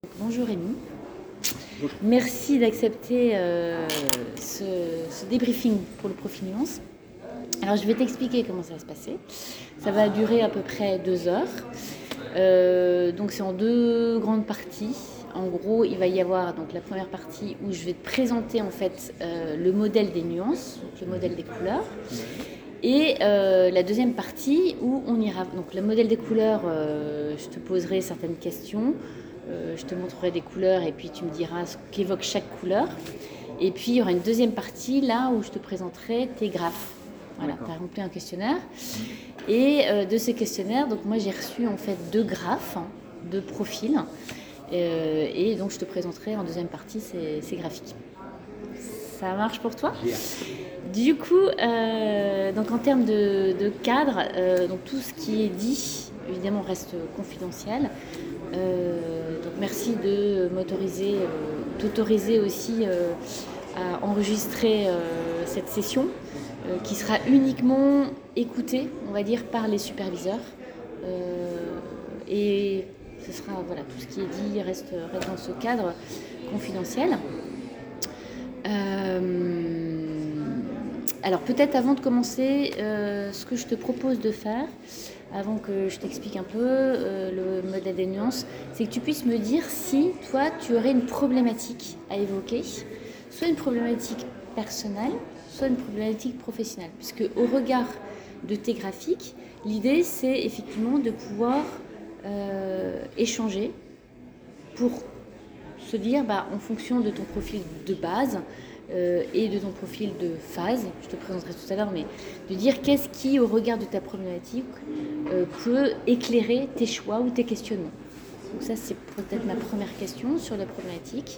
Bonjour Rémi, Bonjour. merci d'accepter ce débriefing pour le profil nuance. Alors je vais t'expliquer comment ça va se passer. Ça va durer à peu près 2 heures. Donc c'est en 2 grandes parties. En gros, il va y avoir donc la première partie où je vais te présenter en fait le modèle des nuances, donc le modèle des couleurs. Et la deuxième partie où on ira, donc le modèle des couleurs, je te poserai certaines questions, je te montrerai des couleurs et puis tu me diras ce qu'évoque chaque couleur. Et puis il y aura une deuxième partie là où je te présenterai tes graphes. Voilà, tu as rempli un questionnaire. Et de ce questionnaire, donc moi j'ai reçu en fait 2 graphes, 2 profils. Et donc je te présenterai en deuxième partie ces graphiques. Ça marche pour toi ? Du coup, donc en termes de cadre, donc tout ce qui est dit, évidemment, reste confidentiel. Donc merci de m'autoriser, t'autoriser aussi à enregistrer cette session qui sera uniquement écoutée, on va dire, par les superviseurs. Et ce sera, voilà, tout ce qui est dit reste dans ce cadre confidentiel. Alors peut-être avant de commencer, ce que je te propose de faire, avant que je t'explique un peu le modèle des nuances, c'est que tu puisses me dire si toi tu aurais une problématique à évoquer, soit une problématique personnelle, soit une problématique professionnelle. Puisque au regard de tes graphiques, l'idée c'est effectivement de pouvoir échanger pour se dire, en fonction de ton profil de base et de ton profil de phase, je te présenterai tout à l'heure, mais de dire qu'est-ce qui, au regard de ta problématique, peut éclairer tes choix ou tes questionnements. Donc ça, c'est peut-être ma première question sur la problématique.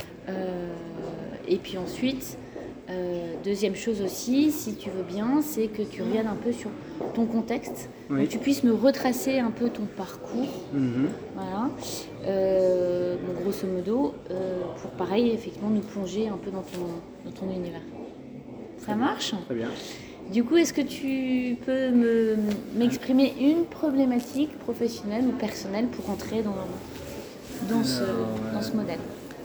Et puis ensuite, deuxième chose aussi, si tu veux bien, c'est que tu reviennes un peu sur ton contexte, que tu puisses me retracer un peu ton parcours. Voilà. Grosso modo, pour pareil, effectivement, nous plonger un peu dans ton univers. Ça marche ? Très bien. Du coup, est-ce que tu peux m'exprimer une problématique professionnelle ou personnelle pour entrer dans ce modèle ?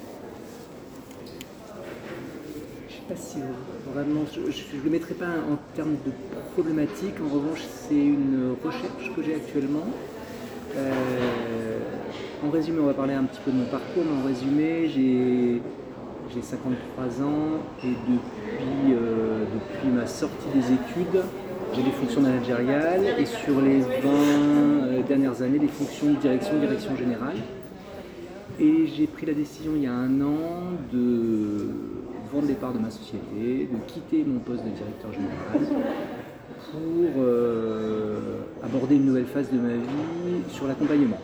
Je ne sais pas si vraiment, je ne le mettrai pas en termes de problématique. En revanche, c'est une recherche que j'ai actuellement. En résumé, on va parler un petit peu de mon parcours, mais en résumé, j'ai 53 ans et depuis ma sortie des études, j'ai des fonctions managériales et sur les 20 dernières années, des fonctions de direction générale. Et j'ai pris la décision il y a 1 an de vendre les parts de ma société, de quitter mon poste de directeur général pour aborder une nouvelle phase de ma vie sur l'accompagnement.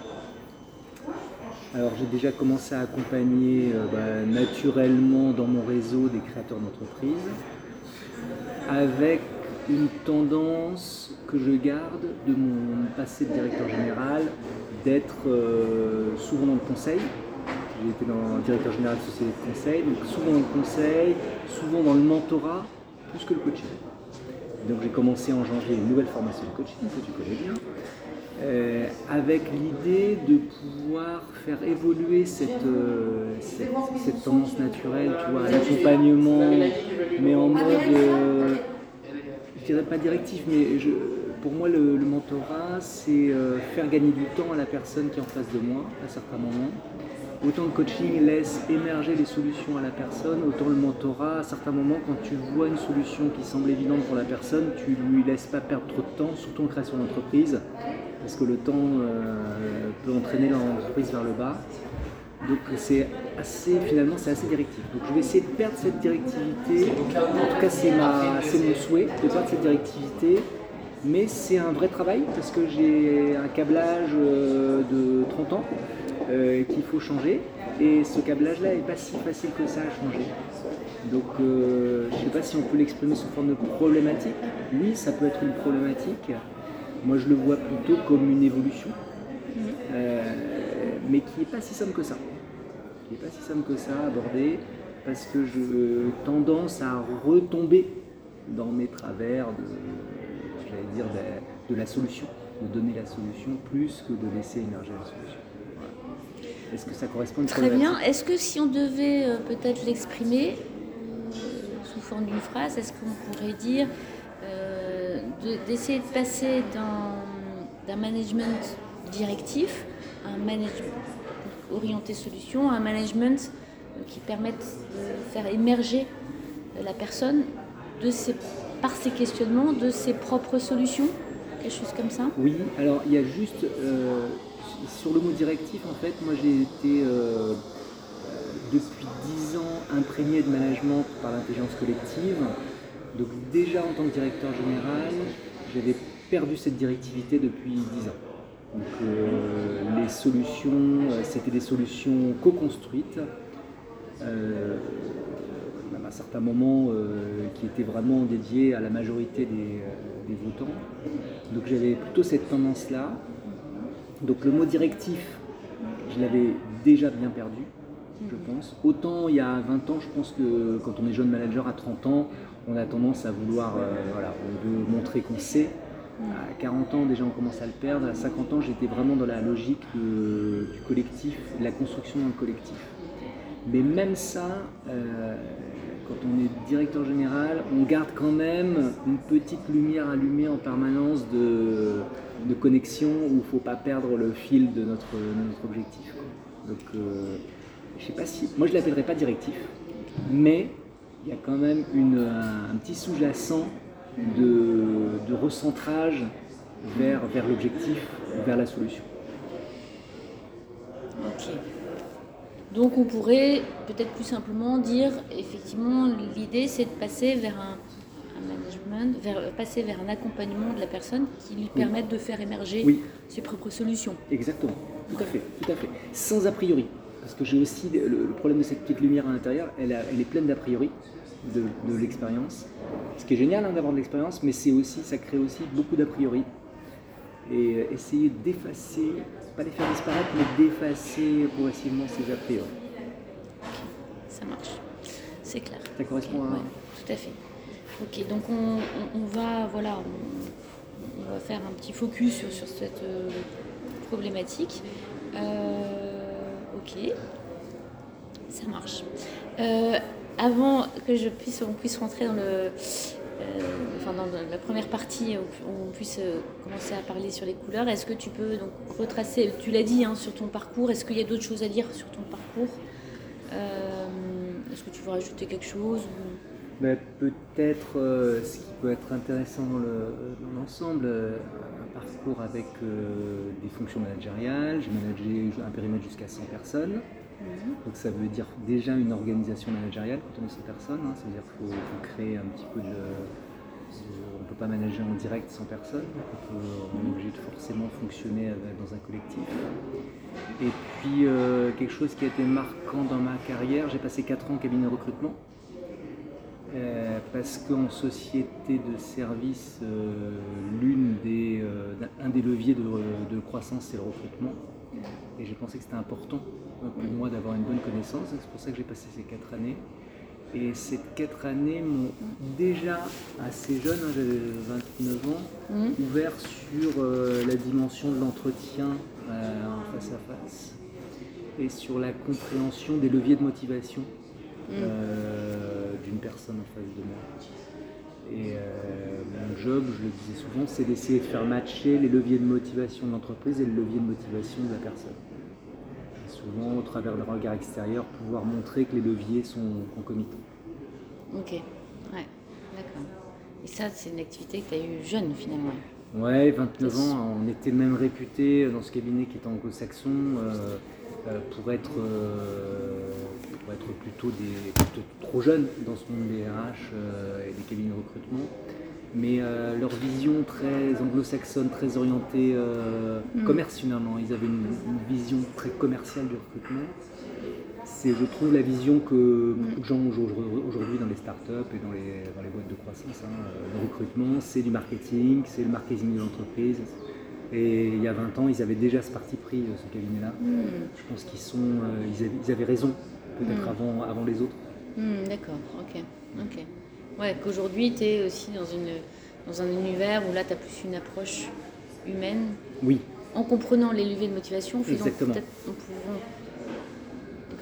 Alors j'ai déjà commencé à accompagner naturellement dans mon réseau des créateurs d'entreprises avec une tendance que je garde de mon passé de directeur général d'être souvent dans le conseil. J'ai été directeur général de société de conseil, donc souvent dans le conseil, souvent dans le mentorat, plus que le coaching. Donc j'ai commencé en janvier une nouvelle formation de coaching que tu connais bien, avec l'idée de pouvoir faire évoluer cette tendance naturelle, tu vois, à l'accompagnement, mais en mode, je dirais pas directif, mais pour moi le mentorat c'est faire gagner du temps à la personne qui est en face de moi à certains moments. Autant le coaching laisse émerger les solutions à la personne, autant le mentorat, à certains moments, quand tu vois une solution qui semble évidente pour la personne, tu ne lui laisses pas perdre trop de temps, surtout en création d'entreprise, parce que le temps peut entraîner l'entreprise vers le bas. Donc finalement c'est assez directif. Donc je vais essayer de perdre cette directivité, en tout cas c'est mon souhait de perdre cette directivité, mais c'est un vrai travail parce que j'ai un câblage de 30 ans qu'il faut changer, et ce câblage là n'est pas si facile que ça à changer. Donc je ne sais pas si on peut l'exprimer sous forme de problématique. Oui, ça peut être une problématique. Moi je le vois plutôt comme une évolution, mais qui n'est pas si simple que ça. À aborder, parce que j'ai tendance à retomber dans mes travers de la solution, de donner la solution plus que de laisser émerger la solution. Voilà. Est-ce que ça correspond à une Très problématique? bien. Est-ce que si on devait peut-être l'exprimer sous forme d'une phrase, est-ce qu'on pourrait dire d'essayer de passer d'un management directif à un management orienté solution, à un management qui permette de faire émerger la personne par ses questionnements, de ses propres solutions, quelque chose comme ça? Oui, alors il y a juste, sur le mot directif, en fait, moi j'ai été depuis 10 ans imprégné de management par l'intelligence collective. Donc déjà en tant que directeur général, j'avais perdu cette directivité depuis 10 ans. Donc les solutions, c'était des solutions co-construites. À un certain moment qui était vraiment dédié à la majorité des votants. Donc j'avais plutôt cette tendance-là. Donc le mot directif, je l'avais déjà bien perdu, je pense. Autant il y a 20 ans, je pense que quand on est jeune manager à 30 ans, on a tendance à vouloir, on veut montrer qu'on sait. À 40 ans, déjà, on commence à le perdre. À 50 ans, j'étais vraiment dans la logique du collectif, de la construction dans le collectif. Mais même ça, quand on est directeur général, on garde quand même une petite lumière allumée en permanence de connexion où il ne faut pas perdre le fil de notre objectif. Donc, je sais pas si. Moi, je ne l'appellerais pas directif, mais il y a quand même un petit sous-jacent de recentrage vers l'objectif, vers la solution. Ok. Donc on pourrait peut-être plus simplement dire, effectivement, l'idée c'est de passer vers un management, passer vers un accompagnement de la personne qui lui permette de faire émerger ses propres solutions. Exactement, tout à fait. Sans a priori. Parce que j'ai aussi le problème de cette petite lumière à l'intérieur, elle est pleine d'a priori de l'expérience. Ce qui est génial d'avoir de l'expérience, mais ça crée aussi beaucoup d'a priori. Et essayer d'effacer, pas les faire disparaître, mais d'effacer progressivement ces a priori. Ça marche, c'est clair. Ça correspond à... Ouais, tout à fait. Ok, donc on va faire un petit focus sur cette problématique. Ok, ça marche. Avant que on puisse rentrer dans dans la première partie où on puisse commencer à parler sur les couleurs, est-ce que tu peux donc retracer, tu l'as dit sur ton parcours, est-ce qu'il y a d'autres choses à dire sur ton parcours? Est-ce que tu veux rajouter quelque chose peut-être ce qui peut être intéressant dans l'ensemble, un parcours avec des fonctions managériales. J'ai managé un périmètre jusqu'à 100 personnes. Donc ça veut dire déjà une organisation managériale quand on est 100 personnes. C'est-à-dire qu'il faut créer un petit peu on ne peut pas manager en direct 100 personnes. Donc on est obligé de forcément fonctionner dans un collectif. Et puis quelque chose qui a été marquant dans ma carrière, j'ai passé 4 ans en cabinet de recrutement. Parce qu'en société de service, un des leviers de croissance, c'est le recrutement. Et j'ai pensé que c'était important pour moi d'avoir une bonne connaissance. C'est pour ça que j'ai passé ces 4 années. Et ces 4 années m'ont déjà, assez jeune, j'avais 29 ans, ouvert sur la dimension de l'entretien en face à face et sur la compréhension des leviers de motivation d'une personne en face de moi. Et mon job, je le disais souvent, c'est d'essayer de faire matcher les leviers de motivation de l'entreprise et le levier de motivation de la personne. Et souvent, au travers d'un regard extérieur, pouvoir montrer que les leviers sont concomitants. Ok, ouais, d'accord. Et ça, c'est une activité que tu as eue jeune finalement. Ouais, 29 ans, on était même réputé dans ce cabinet qui est anglo-saxon pour être plutôt trop jeunes dans ce monde des RH et des cabinets de recrutement. Mais leur vision très anglo-saxonne, très orientée commerce finalement, ils avaient une vision très commerciale du recrutement. C'est, je trouve, la vision que beaucoup de gens ont aujourd'hui dans les startups et dans les boîtes de croissance. Le recrutement, c'est du marketing, c'est le marketing de l'entreprise. Et il y a 20 ans, ils avaient déjà ce parti pris, ce cabinet-là. Je pense qu'ils avaient raison, peut-être avant les autres. D'accord, ok. Ouais, qu'aujourd'hui, tu es aussi dans un univers où là, tu as plus une approche humaine. Oui. En comprenant les leviers de motivation, exactement. Peut-être en pouvant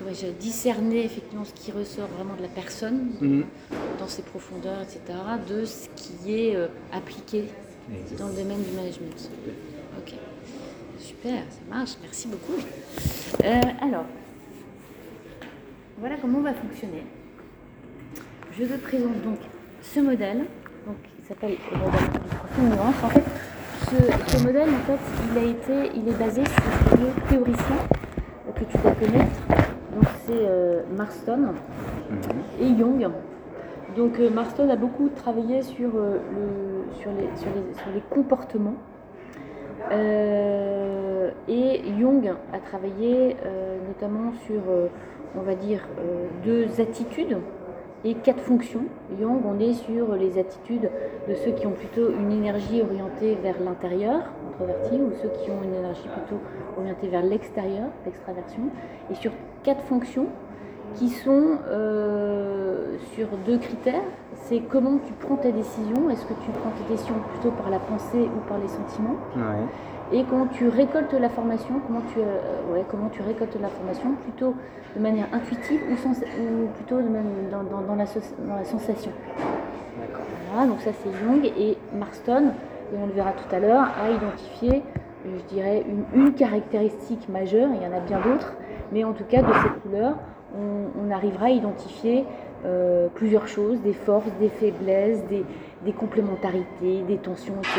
comment j'ai discerné effectivement ce qui ressort vraiment de la personne, dans ses profondeurs, etc., de ce qui est appliqué dans le domaine du management. Ok, super, ça marche, merci beaucoup. Alors, voilà comment on va fonctionner. Je te présente donc ce modèle, donc, il s'appelle le modèle du profil nuance. En fait, ce modèle, en fait, il est basé sur deux théoriciens que tu dois connaître. Donc c'est Marston et Jung. Donc Marston a beaucoup travaillé sur les comportements. Et Jung a travaillé notamment sur, on va dire, deux attitudes et 4 fonctions. Jung, on est sur les attitudes de ceux qui ont plutôt une énergie orientée vers l'intérieur, introverti, ou ceux qui ont une énergie plutôt orientée vers l'extérieur, l'extraversion, et sur 4 fonctions qui sont sur 2 critères. C'est comment tu prends tes décisions. Est-ce que tu prends tes décisions plutôt par la pensée ou par les sentiments? Et comment tu récoltes l'information, comment tu récoltes l'information, plutôt de manière intuitive ou plutôt dans la sensation. Voilà, donc ça c'est Jung. Et Marston, et on le verra tout à l'heure, a identifié, je dirais, une caractéristique majeure. Il y en a bien d'autres, mais en tout cas de cette couleur, on arrivera à identifier plusieurs choses, des forces, des faiblesses, des complémentarités, des tensions, etc.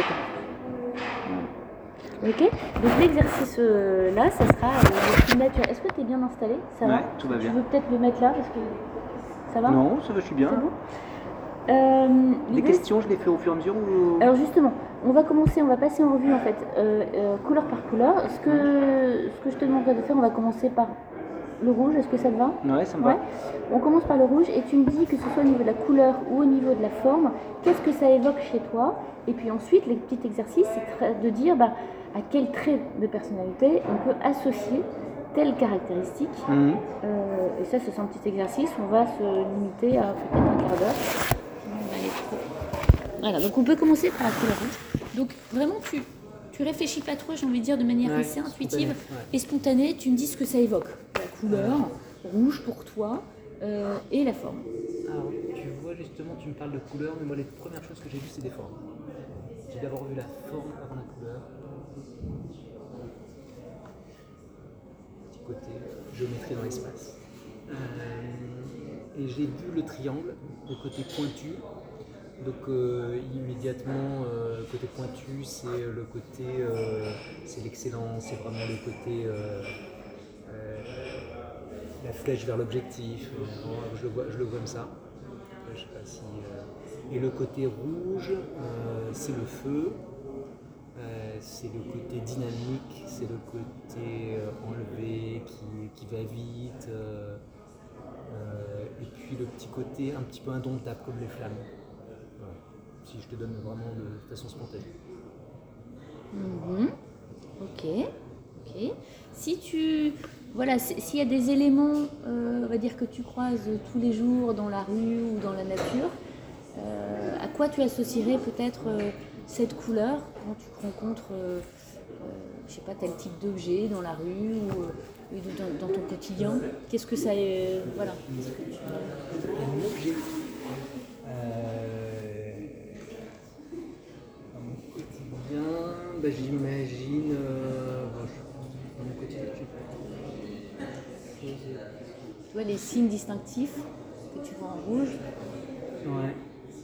Ok, donc l'exercice là, ça sera le plus naturel. Est-ce que tu es bien installé? Ça va? Tout va bien. Tu veux peut-être le mettre là parce que ça va? Non, ça va, je suis bien. C'est bon. Les questions, je les fais au fur et à mesure ou... Alors justement, on va passer en revue en fait, couleur par couleur. Ce que je te demanderais de faire, on va commencer par le rouge. Est-ce que ça te va? Ouais, ça me va. On commence par le rouge et tu me dis que ce soit au niveau de la couleur ou au niveau de la forme, qu'est-ce que ça évoque chez toi? Et puis ensuite, les petits exercices, c'est de dire à quel trait de personnalité on peut associer telle caractéristique. Et ça, c'est un petit exercice. On va se limiter à peut-être un quart d'heure. Sinon, on va aller trop. Voilà, donc on peut commencer par la couleur rouge. Donc vraiment, tu réfléchis pas trop, j'ai envie de dire, de manière assez intuitive et spontanée. Tu me dis ce que ça évoque. La couleur rouge pour toi et la forme. Alors, tu vois, justement, tu me parles de couleur, mais moi, les premières choses que j'ai vues, c'est des formes. J'ai d'abord vu la forme avant la couleur. Petit côté géométrie dans l'espace. Et j'ai vu le triangle, le côté pointu. Donc immédiatement, côté pointu, c'est le côté, c'est l'excellence, c'est vraiment le côté, la flèche vers l'objectif. Je le vois comme ça. Je sais pas si, et le côté rouge, c'est le feu. C'est le côté dynamique, c'est le côté enlevé, qui va vite, et puis le petit côté un petit peu indomptable comme les flammes. Voilà. Si je te donne vraiment de façon spontanée. Ok. S'il y a des éléments, on va dire que tu croises tous les jours dans la rue ou dans la nature, à quoi tu associerais peut-être cette couleur quand tu rencontres, je sais pas, tel type d'objet dans la rue ou dans ton quotidien? Qu'est-ce que ça est, voilà. Un objet. Dans mon quotidien, j'imagine. Dans mon quotidien, tu vois les signes distinctifs que tu vois en rouge. Ouais.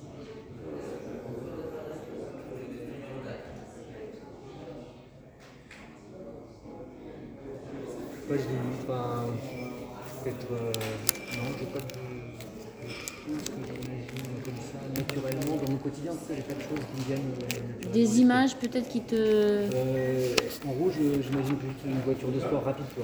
Je l'ai vu, peut-être. Non, j'ai pas de choses que j'imagine comme ça naturellement. Dans mon quotidien, j'ai pas de choses qui me viennent naturellement. Des images peut-être qui te. En rouge, j'imagine juste une voiture de sport rapide, quoi.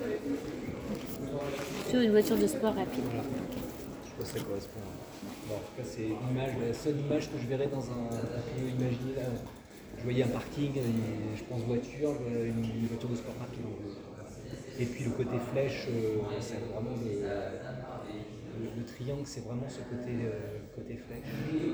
Sur une voiture de sport rapide. Voilà. Je sais pas si ça correspond. Bon, en tout cas, c'est la seule image que je verrais dans un. On peut imaginer là. Je voyais un parking, et je pense voiture, une voiture de sport rapide. Et puis le côté flèche, c'est vraiment le triangle, c'est vraiment ce côté flèche.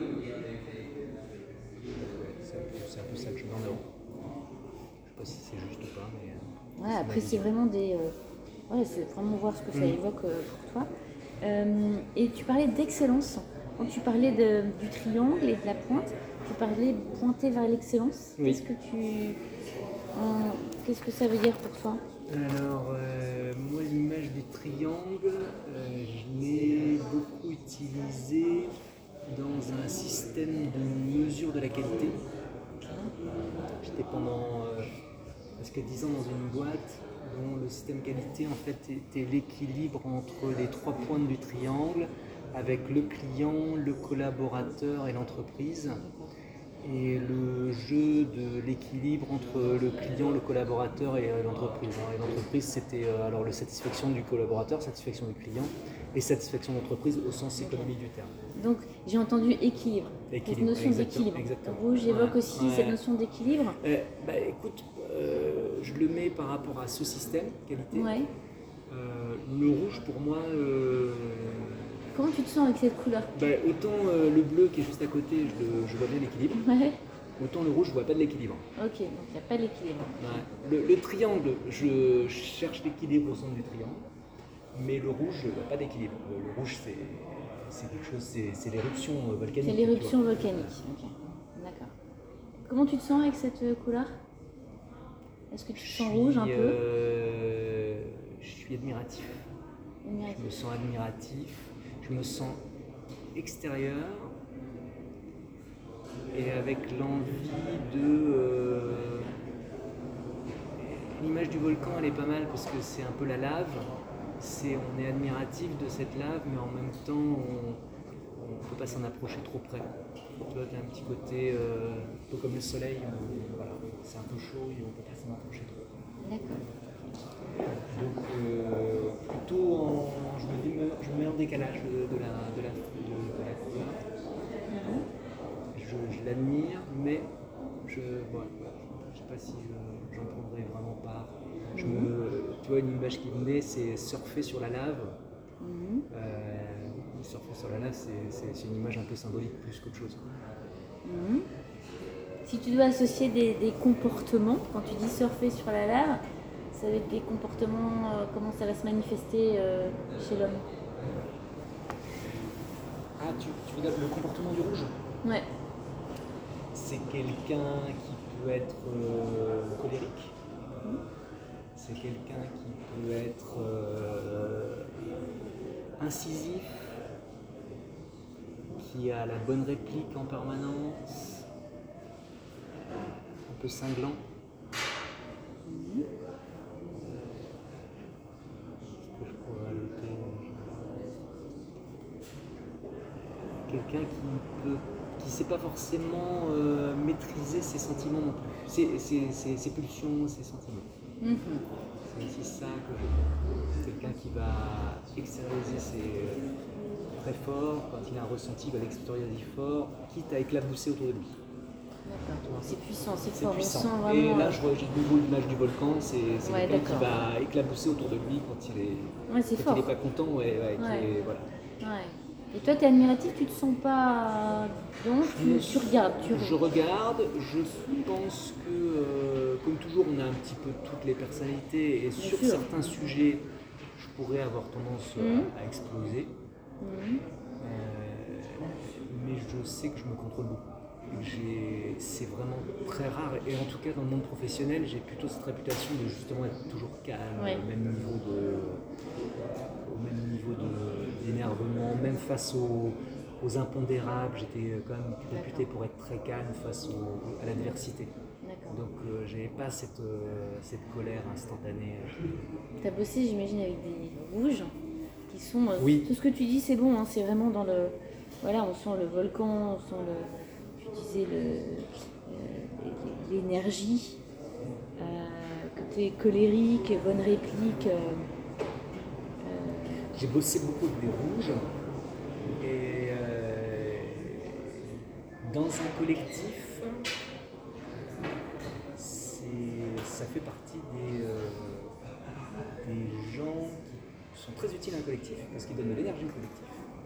C'est un peu ça que je mets en avant. Je sais pas si c'est juste ou pas, mais. Ouais, après c'est vraiment des Ouais, c'est vraiment voir ce que ça évoque pour toi. Et tu parlais d'excellence. Quand tu parlais du triangle et de la pointe, tu parlais de pointer vers l'excellence. Oui. Qu'est-ce que ça veut dire pour toi? Alors, moi, l'image du triangle, je l'ai beaucoup utilisée dans un système de mesure de la qualité. J'étais pendant presque 10 ans dans une boîte dont le système qualité en fait était l'équilibre entre les 3 pointes du triangle avec le client, le collaborateur et l'entreprise. Et le jeu de l'équilibre entre le client, le collaborateur et l'entreprise. Et l'entreprise, c'était alors la satisfaction du collaborateur, satisfaction du client et satisfaction de l'entreprise au sens économique du terme. Donc j'ai entendu équilibre, cette notion d'équilibre. Rouge évoque aussi cette notion d'équilibre. Écoute, je le mets par rapport à ce système qualité. Ouais. Le rouge pour moi... Comment tu te sens avec cette couleur? Autant le bleu qui est juste à côté, je vois bien l'équilibre. Ouais. Autant le rouge, je vois pas de l'équilibre. Ok, donc il n'y a pas d'équilibre. Ouais. Le triangle, je cherche l'équilibre au centre du triangle, mais le rouge, je vois pas d'équilibre. Le rouge, c'est quelque chose, c'est l'éruption volcanique. C'est l'éruption volcanique. Ok, d'accord. Comment tu te sens avec cette couleur? Est-ce que tu te sens rouge un peu? Je suis admiratif. Je me sens admiratif. Je me sens extérieur et avec l'envie de... L'image du volcan, elle est pas mal parce que c'est un peu la lave. On est admiratif de cette lave, mais en même temps, on ne peut pas s'en approcher trop près. Tu vois, tu as un petit côté un peu comme le soleil, voilà, c'est un peu chaud et on ne peut pas s'en approcher trop près. D'accord. Donc, plutôt je me mets en décalage de la couleur. Je l'admire, mais je ne sais pas si j'en prendrai vraiment part. Tu vois, une image qui venait, c'est surfer sur la lave. Surfer sur la lave, c'est une image un peu symbolique plus qu'autre chose. Si tu dois associer des comportements, quand tu dis surfer sur la lave, ça va être des comportements, comment ça va se manifester chez l'homme? Ah, tu veux dire le comportement du rouge? Ouais. C'est quelqu'un qui peut être colérique. C'est quelqu'un qui peut être incisif, qui a la bonne réplique en permanence, un peu cinglant. Quelqu'un qui ne sait pas forcément maîtriser ses sentiments non plus, ses pulsions, ses sentiments. C'est aussi ça que je veux. Quelqu'un qui va extérioriser très fort, quand il a un ressenti, il va l'extérioriser fort, quitte à éclabousser autour de lui. D'accord, c'est puissant, c'est fort. Puissant. On sent vraiment... Et là, j'ai de nouveau l'image du volcan, c'est quelqu'un qui va éclabousser autour de lui quand il n'est pas content. Voilà. Et toi, tu es admiratif, tu te sens pas... Donc, tu regardes. Je regarde, je pense que, comme toujours, on a un petit peu toutes les personnalités, et sur certains sujets, je pourrais avoir tendance à exploser. Mais je sais que je me contrôle beaucoup. C'est vraiment très rare, et en tout cas dans le monde professionnel, j'ai plutôt cette réputation de justement être toujours calme, au même niveau d'énervement, même face aux impondérables. J'étais quand même réputé pour être très calme face à l'adversité. Donc j'avais pas cette colère instantanée. Tu as bossé, j'imagine, avec des rouges qui sont... Tout ce que tu dis, c'est bon, hein, c'est vraiment dans le... Voilà, on sent le volcan, on sent tu disais l'énergie, côté colérique, bonne réplique. J'ai bossé beaucoup avec des rouges et dans un collectif, ça fait partie des gens qui sont très utiles à un collectif parce qu'ils donnent de l'énergie au collectif.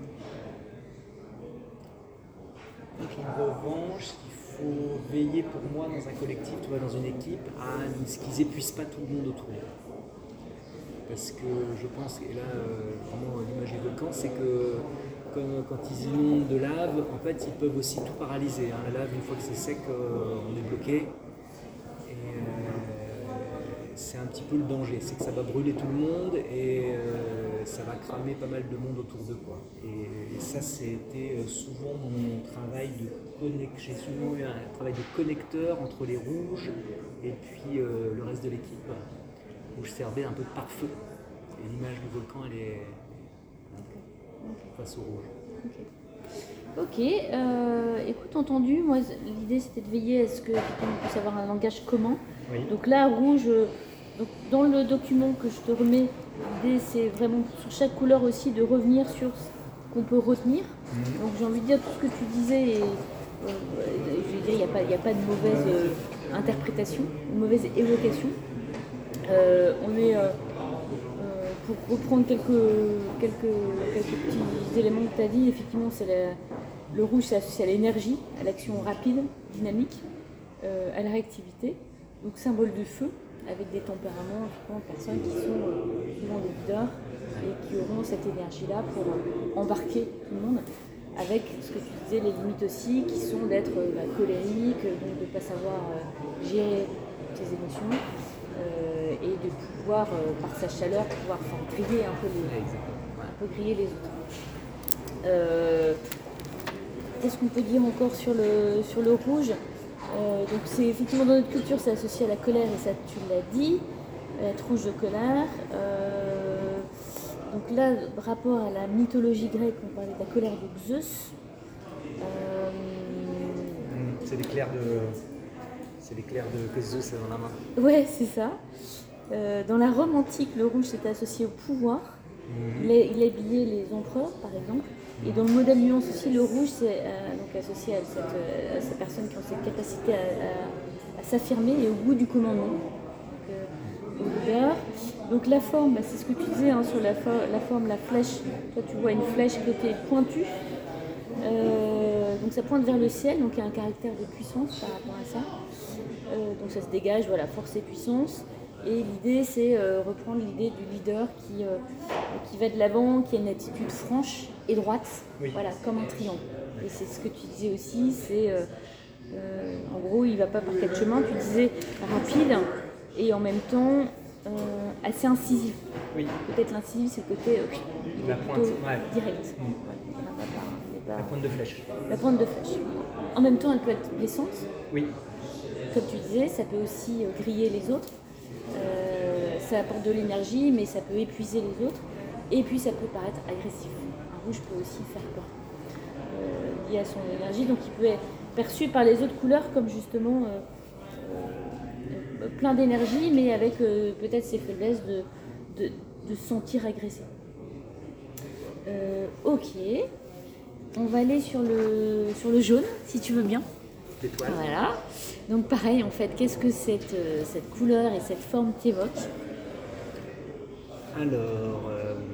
En revanche, il faut veiller pour moi dans un collectif, tu vois, dans une équipe, à ce qu'ils n'épuisent pas tout le monde autour. parce que je pense, et là vraiment l'image du volcan, c'est que quand ils inondent de lave, en fait ils peuvent aussi tout paralyser. La lave, une fois que c'est sec, on est bloqué. Et c'est un petit peu le danger, c'est que ça va brûler tout le monde et ça va cramer pas mal de monde autour d'eux, quoi. Et ça, c'était souvent mon travail de connexion. J'ai souvent eu un travail de connecteur entre les rouges et puis le reste de l'équipe, où je servais un peu de pare-feu. Et l'image du volcan, elle est face au rouge. Ok, écoute, entendu, moi l'idée c'était de veiller à ce qu'on puisse avoir un langage commun. Oui. Donc là, rouge, donc dans le document que je te remets, l'idée c'est vraiment sur chaque couleur aussi de revenir sur ce qu'on peut retenir. Donc j'ai envie de dire tout ce que tu disais, et, je veux dire, il n'y a pas de mauvaise interprétation, de mauvaise évocation. On est... pour reprendre quelques petits éléments que tu as dit, effectivement, le rouge, c'est associé à l'énergie, à l'action rapide, dynamique, à la réactivité. Donc, symbole du feu, avec des tempéraments, personnes qui sont souvent des leaders et qui auront cette énergie-là pour embarquer tout le monde, avec ce que tu disais, les limites aussi, qui sont d'être colérique, donc de ne pas savoir gérer ses émotions. Et de pouvoir, par sa chaleur, pouvoir faire griller un peu griller les autres. Qu'est-ce qu'on peut dire encore sur le rouge? Donc c'est effectivement dans notre culture, c'est associé à la colère, et ça tu l'as dit, être rouge de colère. Donc là, rapport à la mythologie grecque, on parlait de la colère de Zeus. C'est l'éclair que Zeus a dans la main. Ouais, c'est ça. Dans la Rome antique, le rouge c'était associé au pouvoir. Il habillait les empereurs, par exemple. Et dans le modèle nuance aussi, le rouge c'est donc associé à ces personnes qui ont cette capacité à s'affirmer et au goût du commandement. Donc, au leader. Donc la forme, c'est ce que tu disais sur la forme, la flèche. Toi tu vois une flèche côté pointue. Donc ça pointe vers le ciel, donc il y a un caractère de puissance par rapport à ça. Donc ça se dégage, voilà, force et puissance. Et l'idée, c'est reprendre l'idée du leader qui va de l'avant, qui a une attitude franche et droite, voilà, comme un triangle. Et c'est ce que tu disais aussi, c'est en gros, il ne va pas par quatre chemins, tu disais rapide et en même temps assez incisif. Oui. Peut-être l'incisif, c'est le côté la pointe, direct. La pointe de flèche. La pointe de flèche. En même temps, elle peut être blessante. Oui. Comme tu disais, ça peut aussi griller les autres. Ça apporte de l'énergie, mais ça peut épuiser les autres. Et puis, ça peut paraître agressif. Un rouge peut aussi faire peur lié à son énergie. Donc, il peut être perçu par les autres couleurs comme justement plein d'énergie, mais avec peut-être ses faiblesses de se sentir agressé. Ok. On va aller sur le jaune, si tu veux bien. L'étoile. Voilà. Donc pareil, en fait, qu'est-ce que cette couleur et cette forme t'évoquent? Alors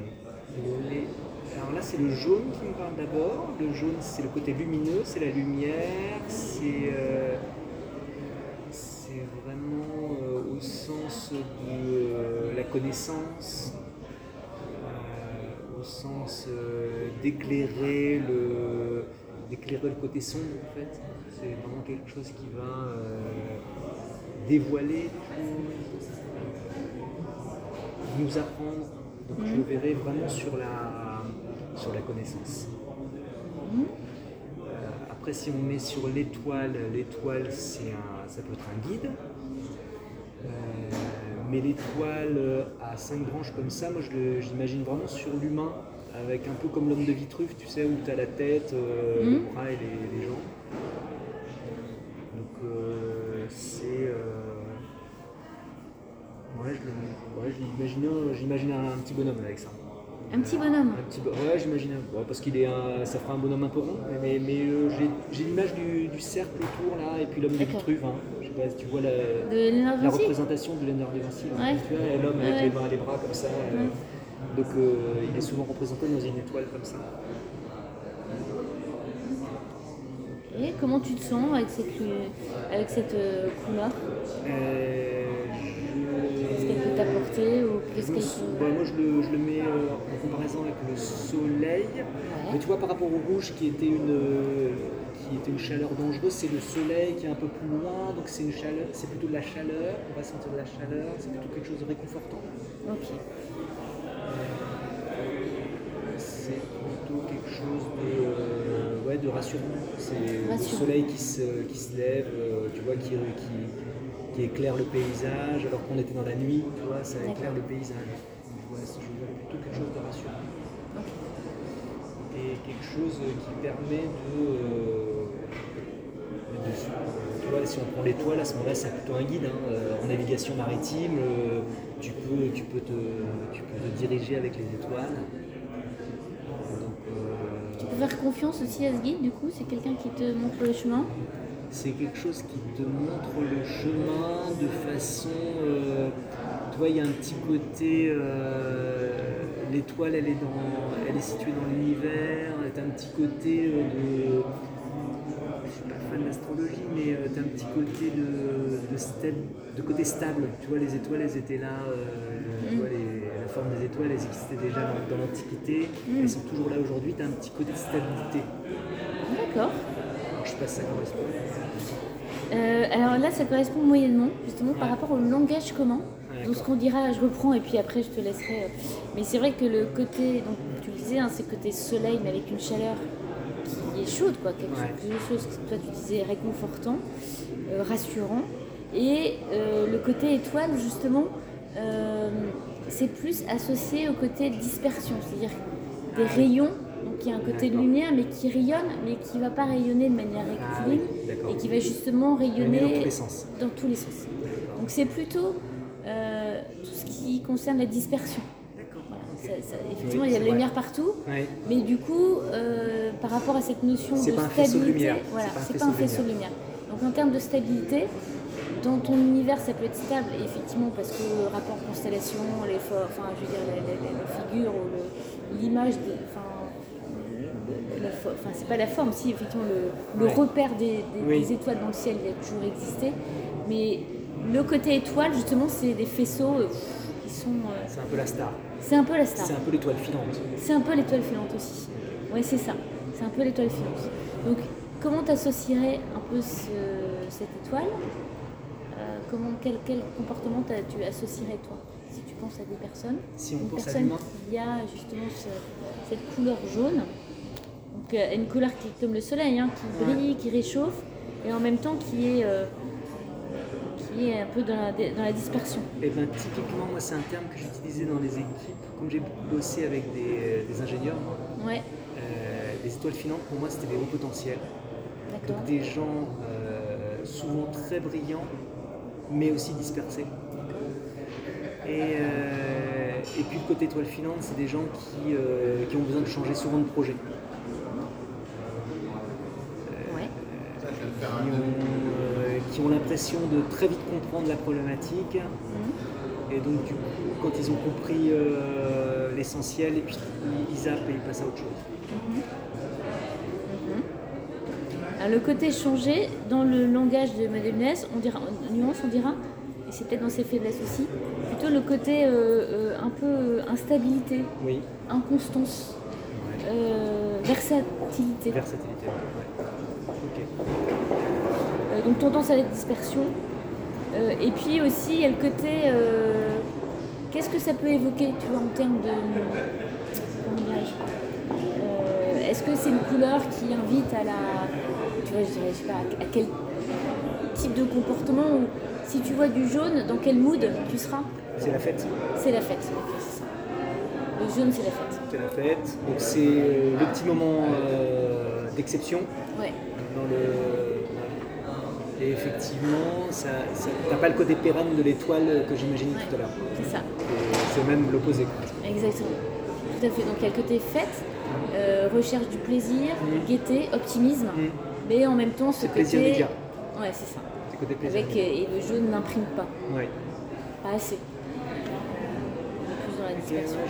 là, c'est le jaune qui me parle d'abord. Le jaune, c'est le côté lumineux, c'est la lumière, c'est vraiment au sens de la connaissance, au sens d'éclairer le côté sombre, en fait. C'est vraiment quelque chose qui va dévoiler nous apprendre. Donc je le verrai vraiment sur la connaissance. Après, si on met sur l'étoile, ça peut être un guide. Mais l'étoile à 5 branches comme ça, moi j'imagine vraiment sur l'humain, avec un peu comme l'homme de Vitruve, tu sais, où tu as la tête, le bras et les jambes. Donc j'imaginais un petit bonhomme avec ça. Un petit bonhomme. Ouais, j'imagine. Bon, parce ça fera un bonhomme un peu rond, mais j'ai l'image du cercle autour là, et puis l'homme de Vitruve. Hein. Je sais pas si tu vois la représentation de Léonard de Vinci. Ouais. Tu vois, l'homme avec les mains et les bras comme ça. Donc il est souvent représenté dans une étoile comme ça. Et comment tu te sens avec cette couleur? Est-ce qu'elle peut t'apporter ou qu'est-ce qu'elle peut... Moi, je le mets en comparaison avec le soleil. Ouais. Mais tu vois, par rapport au rouge, qui était une chaleur dangereuse, c'est le soleil qui est un peu plus loin, donc c'est une chaleur, c'est plutôt de la chaleur, on va sentir de la chaleur, c'est plutôt quelque chose de réconfortant. Ok. C'est plutôt quelque chose de rassurant. C'est le Rassurant. soleil qui se lève, tu vois, qui éclaire le paysage, alors qu'on était dans la nuit, tu vois, ça éclaire le paysage. Donc, je vois plutôt quelque chose de rassurant. Ok. Et quelque chose qui permet tu vois, si on prend l'étoile, à ce moment-là, c'est plutôt un guide. En navigation maritime, tu peux te diriger avec les étoiles. Tu peux faire confiance aussi à ce guide, du coup, c'est quelqu'un qui te montre le chemin. C'est quelque chose qui te montre le chemin de façon... tu vois, il y a un petit côté... l'étoile, elle est située dans l'univers. Tu as un petit côté de... Je suis pas fan d'astrologie, mais tu as un petit côté de côté stable. Tu vois, les étoiles, elles étaient là. Tu vois, la forme des étoiles, elles existaient déjà dans l'Antiquité. Elles sont toujours là aujourd'hui. Tu as un petit côté de stabilité. D'accord. Alors, je sais pas si ça correspond. Alors là, ça correspond moyennement, justement, par rapport au langage commun. Donc ce qu'on dira, je reprends et puis après je te laisserai. Mais c'est vrai que le côté, donc tu le disais, c'est le côté soleil, mais avec une chaleur qui est chaude, quoi, quelque chose que toi tu disais réconfortant, rassurant. Et le côté étoile, justement, c'est plus associé au côté dispersion, c'est-à-dire des rayons. Donc il y a un côté de lumière, mais qui rayonne, mais qui ne va pas rayonner de manière rectiligne, et qui va justement rayonner dans tous les sens. Dans tous les sens. Donc c'est plutôt tout ce qui concerne la dispersion. Voilà. Effectivement, il y a de la lumière partout, mais du coup, par rapport à cette notion de stabilité, voilà, c'est pas un faisceau de lumière. Donc en termes de stabilité, dans ton univers, ça peut être stable, effectivement, parce que le rapport constellation, les figures ou l'image, c'est pas la forme, si effectivement le repère des étoiles dans le ciel, il a toujours existé, mais le côté étoile, justement, c'est des faisceaux qui sont... c'est un peu la star. C'est un peu la star. C'est un peu l'étoile filante. C'est un peu l'étoile filante aussi. Ouais, c'est ça. C'est un peu l'étoile filante. Donc, comment t'associerais un peu cette étoile quel comportement tu associerais, toi, si tu penses à des personnes? Si on une pense personne qui a justement cette couleur jaune, donc une couleur qui est comme le soleil, qui brille, qui réchauffe, et en même temps qui est un peu dans la dispersion. Et bien typiquement, moi c'est un terme que j'utilisais dans les équipes, comme j'ai bossé avec des ingénieurs, moi. Ouais. Les étoiles filantes, pour moi, c'était des hauts potentiels. D'accord. Donc des gens souvent très brillants, mais aussi dispersés. Et puis le côté étoile filante, c'est des gens qui ont besoin de changer souvent de projet. Qui ont l'impression de très vite comprendre la problématique. Et donc du coup, quand ils ont compris l'essentiel, et puis ils zappent et ils passent à autre chose. Alors, le côté changé, dans le langage de Madame Nuance, on dira, et c'est peut-être dans ses faiblesses aussi, plutôt le côté un peu instabilité, inconstance, versatilité. Versatilité, ouais. Ok. Donc tendance à la dispersion. Et puis aussi, il y a le côté... qu'est-ce que ça peut évoquer, tu vois, en termes de... Comment dirais-je, est-ce que c'est une couleur qui invite à la... Tu vois, je dirais, je sais pas, à quel type de comportement, ou si tu vois du jaune, dans quel mood tu seras? C'est la fête. C'est la fête, c'est ça. Le jaune, c'est la fête. C'est la fête. Donc c'est le petit moment d'exception. Ouais. Et effectivement, t'as pas le côté pérenne de l'étoile que j'imaginais tout à l'heure. C'est ça. C'est même l'opposé. Exactement. Tout à fait. Donc il y a le côté fête, recherche du plaisir, gaieté, optimisme, mais en même temps ce côté... plaisir média. Ouais, c'est ça. C'est côté plaisir. Et le jaune n'imprime pas. Oui. Pas assez. Plus dans la dispersion.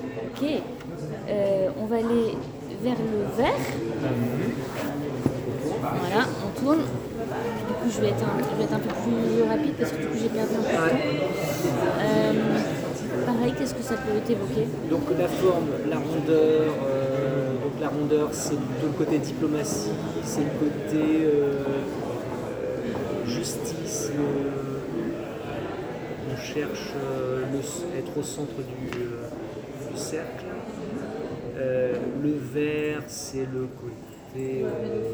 Ok. On va aller vers le vert. Voilà, on tourne. Du coup, je vais être un peu plus rapide parce que du coup, j'ai perdu un peu de temps. Pareil, qu'est-ce que ça peut t'évoquer? Donc la forme, la rondeur, donc la rondeur c'est plutôt le côté diplomatie, c'est le côté justice, on cherche être au centre du cercle. Le vert c'est le côté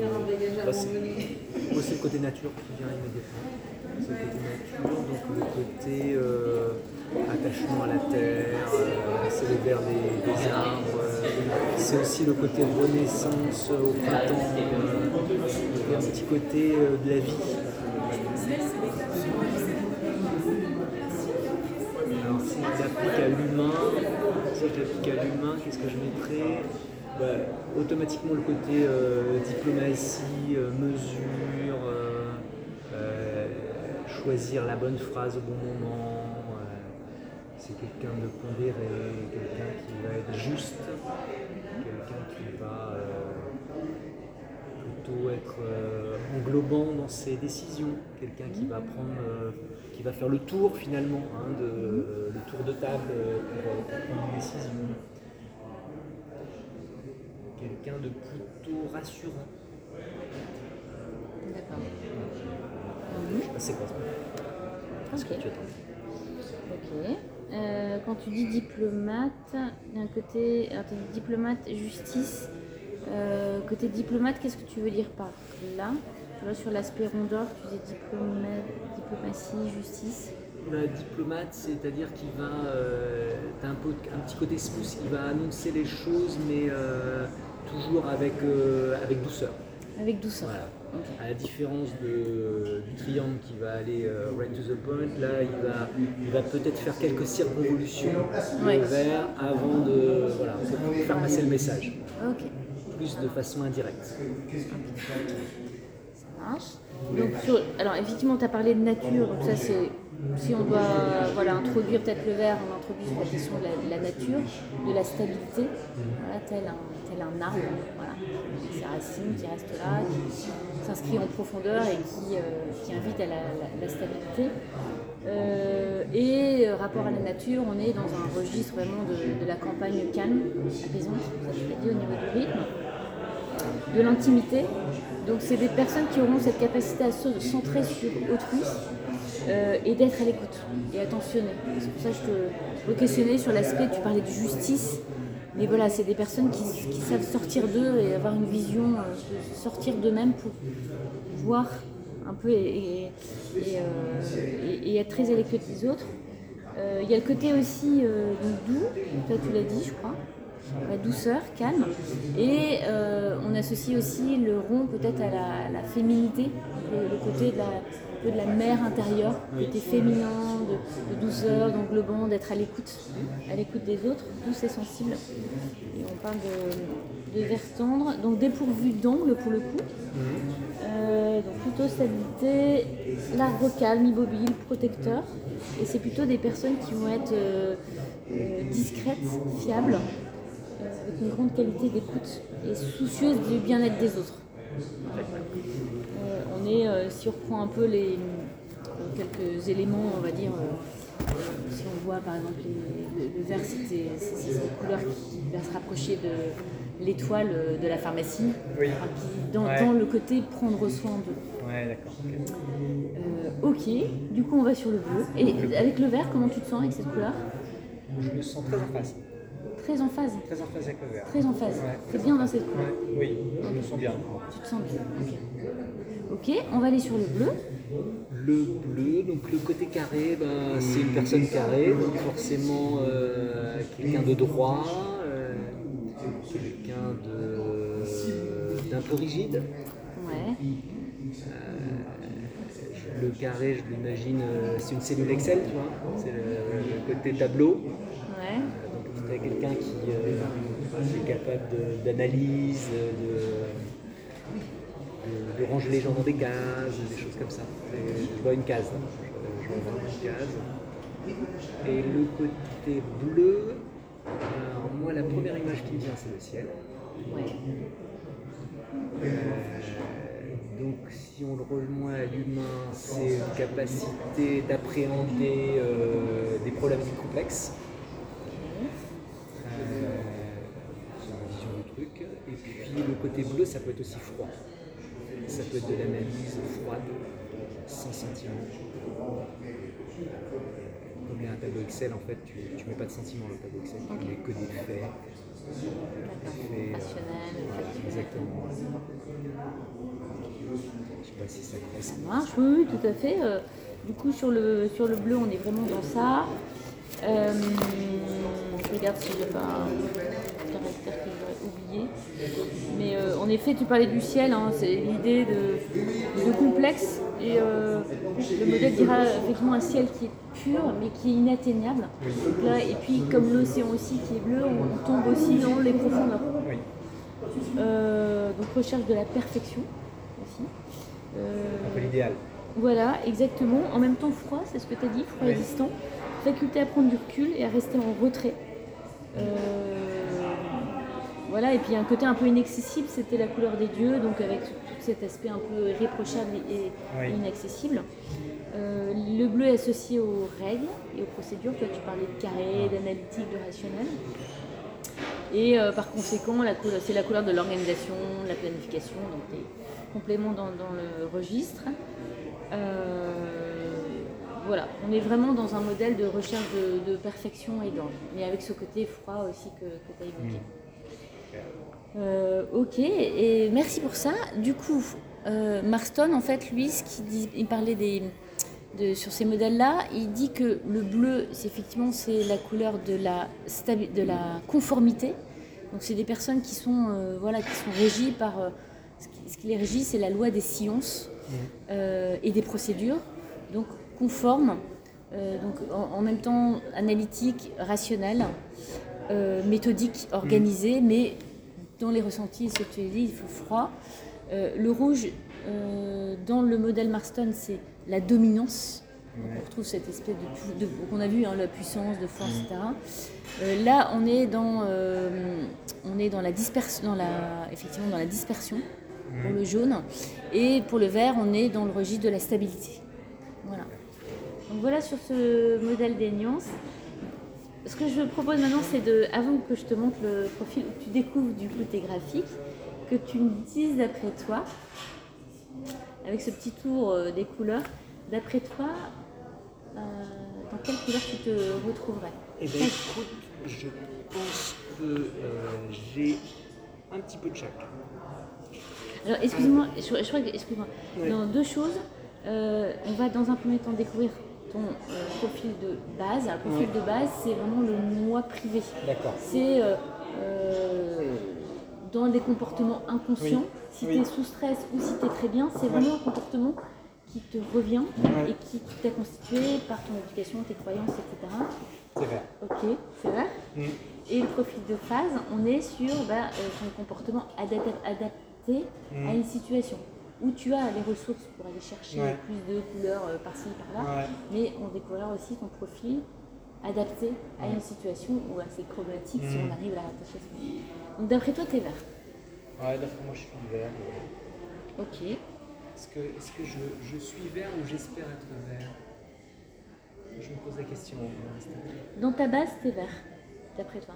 c'est le côté nature qui vient immédiatement. C'est le côté nature, donc le côté attachement à la terre, c'est le vert des arbres, c'est aussi le côté renaissance au printemps, il y a un petit côté de la vie. Alors si je l'applique à l'humain, qu'est-ce que je mettrais? Automatiquement le côté diplomatie, mesure, choisir la bonne phrase au bon moment, c'est quelqu'un de pondéré, quelqu'un qui va être juste, quelqu'un qui va plutôt être englobant dans ses décisions, quelqu'un qui va qui va faire le tour finalement, le tour de table pour prendre une décision. Quelqu'un de plutôt rassurant. D'accord. C'est quoi ce que tu attends? Ok. Quand tu dis diplomate, d'un côté, alors tu dis diplomate, justice. Côté diplomate, qu'est-ce que tu veux dire par là? Tu vois, sur l'aspect rondeur, tu dis diplomatie, justice. Diplomate, c'est-à-dire qu'il va, t'as un petit côté smooth, il va annoncer les choses, mais toujours avec douceur. Avec douceur. Voilà. Okay. À la différence du triangle qui va aller right to the point, là il va peut-être faire quelques circonvolutions vers avant de faire passer le message. Ok. Plus de façon indirecte. Okay. Ça marche. Donc alors effectivement tu as parlé de nature, donc ça c'est, si on doit introduire peut-être le verre, on introduit sur la question de la nature, de la stabilité, tel un arbre, ses racines qui restent là, qui s'inscrit en profondeur et qui invite à la stabilité. Et rapport à la nature, on est dans un registre vraiment de la campagne calme, apaisante, ça je l'ai dit au niveau du rythme, de l'intimité. Donc c'est des personnes qui auront cette capacité à se centrer sur autrui et d'être à l'écoute et attentionné. C'est pour ça que je te questionnais sur l'aspect, tu parlais de justice, mais voilà, c'est des personnes qui savent sortir d'eux et avoir une vision, sortir d'eux-mêmes pour voir un peu et être très à l'écoute des autres. Il y a le côté aussi doux, toi tu l'as dit je crois. La douceur, calme, et on associe aussi le rond peut-être à la féminité, le côté de la mère intérieure, le côté féminin, de douceur, d'englobant, d'être à l'écoute des autres, douce et sensible. Et on parle de vers tendre, donc dépourvu d'angle pour le coup. Donc plutôt stabilité, l'arbre calme, immobile, protecteur, et c'est plutôt des personnes qui vont être discrètes, fiables, avec une grande qualité d'écoute et soucieuse du bien-être des autres. On est, si on reprend un peu quelques éléments, on va dire, si on voit par exemple le vert, c'est une couleur qui va se rapprocher de l'étoile de la pharmacie, oui. Dans le côté prendre soin d'eux. Ouais, d'accord. Ok, du coup on va sur le bleu. Et avec le vert, comment tu te sens avec cette couleur? Je me sens très en phase. Très en phase. Très en phase avec le vert. Très en phase. Ouais. T'es bien dans cette couleur. Ouais. Oui, je me sens bien. Tu te sens bien. Ok, on va aller sur le bleu. Le bleu, donc le côté carré, c'est une personne carrée, donc forcément quelqu'un de droit, quelqu'un d'un peu rigide. Ouais. Le carré, je l'imagine, c'est une cellule Excel, tu vois, c'est le côté tableau. Ouais. Donc tu as quelqu'un qui est capable d'analyse, de ranger les gens dans des cases, des choses comme ça. Je vois une case, je vois vraiment une case. Et le côté bleu, alors moi la première image qui me vient c'est le ciel. Ouais. Donc si on le rejoint à l'humain, c'est une capacité d'appréhender des problématiques complexes. C'est ma vision du truc. Et puis le côté bleu, ça peut être aussi froid. Ça peut être de l'analyse froide, sans sentiment. Comme il y a un tableau Excel, en fait, tu ne mets pas de sentiment dans le tableau Excel, tu mets que des faits. Rationnel. Exactement. Je sais pas si ça correspond. Ça marche, oui, tout à fait. Du coup, sur le bleu, on est vraiment dans ça. Je regarde si j'ai pas un caractère que j'aurais oublié. Mais en effet, tu parlais du ciel, hein, c'est l'idée de complexe. Et le modèle dira effectivement un ciel qui est pur, mais qui est inatteignable. Donc là, et puis, comme l'océan aussi qui est bleu, on tombe aussi dans les profondeurs. Oui. Donc, recherche de la perfection aussi. Un peu l'idéal. Voilà, exactement. En même temps, froid, c'est ce que tu as dit, froid et distant. Faculté à prendre du recul et à rester en retrait. Voilà, et puis un côté un peu inaccessible, c'était la couleur des dieux, donc avec tout cet aspect un peu irréprochable et inaccessible. Le bleu est associé aux règles et aux procédures. Toi, tu parlais de carré, d'analytique, de rationnel. Et par conséquent, c'est la couleur de l'organisation, de la planification, donc des compléments dans le registre. Voilà, on est vraiment dans un modèle de recherche de perfection et d'ordre, mais avec ce côté froid aussi que tu as évoqué. Ok, et merci pour ça. Du coup, Marston, en fait, lui, ce qu'il dit, il parlait sur ces modèles-là, il dit que le bleu, c'est la couleur de la conformité. Donc, c'est des personnes qui sont régies par ce qui les régit, c'est la loi des sciences et des procédures. Donc, conforme, donc en même temps analytique, rationnel, méthodique, organisé, mais dans les ressentis, ce que tu dis, il faut froid. Le rouge, dans le modèle Marston, c'est la dominance. Donc on retrouve cette espèce qu'on a vu, hein, la puissance, de force, etc. Là, on est dans la dispersion, effectivement dans la dispersion pour le jaune, et pour le vert, on est dans le registre de la stabilité. Voilà. Donc voilà sur ce modèle des nuances. Ce que je propose maintenant, c'est avant que je te montre le profil, où tu découvres du coup tes graphiques, que tu me dises d'après toi, avec ce petit tour des couleurs, d'après toi, dans quelle couleur tu te retrouverais? Eh bien écoute, je pense que j'ai un petit peu de chaque. Alors excuse-moi, excuse-moi. Ouais. Dans deux choses, on va dans un premier temps découvrir ton profil de base. Un profil de base, c'est vraiment le moi privé. D'accord. C'est dans des comportements inconscients. Si tu es sous stress ou si tu es très bien, c'est vraiment un comportement qui te revient et qui t'a constitué par ton éducation, tes croyances, etc. C'est vrai. Ok, c'est vrai. Et le profil de phase, on est sur ton comportement adapté à une situation où tu as les ressources pour aller chercher plus de couleurs par-ci, par-là, mais on découvrira aussi ton profil adapté à une situation ou à ces problématiques si on arrive à la rattacher. Donc d'après toi, tu es vert. Ouais, d'après moi, je suis vert. Ok. Est-ce que je suis vert ou j'espère être vert? Je me pose la question. Dans ta base, tu es vert, d'après toi.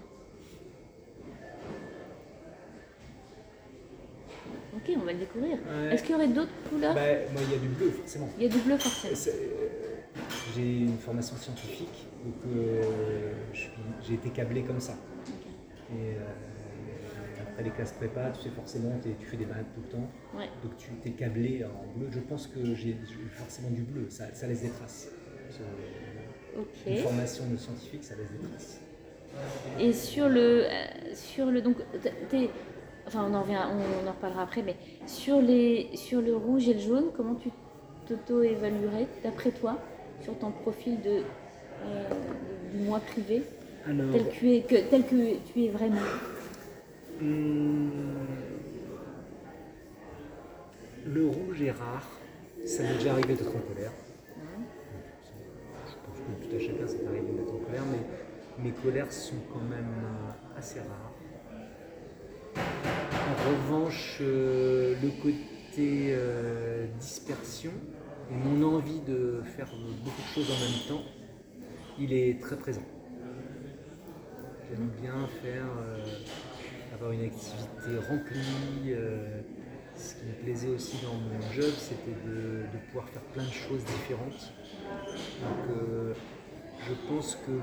Ok, on va le découvrir. Ouais. Est-ce qu'il y aurait d'autres couleurs? Moi, il y a du bleu, forcément. Il y a du bleu, forcément. J'ai une formation scientifique, donc j'ai été câblé comme ça. Okay. Et après les classes prépa, tu sais, forcément, tu fais des balades tout le temps. Ouais. Donc tu t'es câblé en bleu. Je pense que j'ai forcément du bleu, ça laisse des traces. Une formation de scientifique, ça laisse des traces. Et sur le donc, enfin on en reparlera après, mais sur le rouge et le jaune, comment tu t'auto-évaluerais d'après toi sur ton profil du moi privé? Alors, tel que tu es vraiment? Le rouge est rare, ça m'est déjà arrivé d'être en colère. Je pense que tout à chacun ça arrive d'être en colère, mais mes colères sont quand même assez rares. En revanche, le côté côté dispersion et mon envie de faire beaucoup de choses en même temps, il est très présent. J'aime bien avoir une activité remplie. Ce qui me plaisait aussi dans mon job, c'était de pouvoir faire plein de choses différentes. Donc, je pense que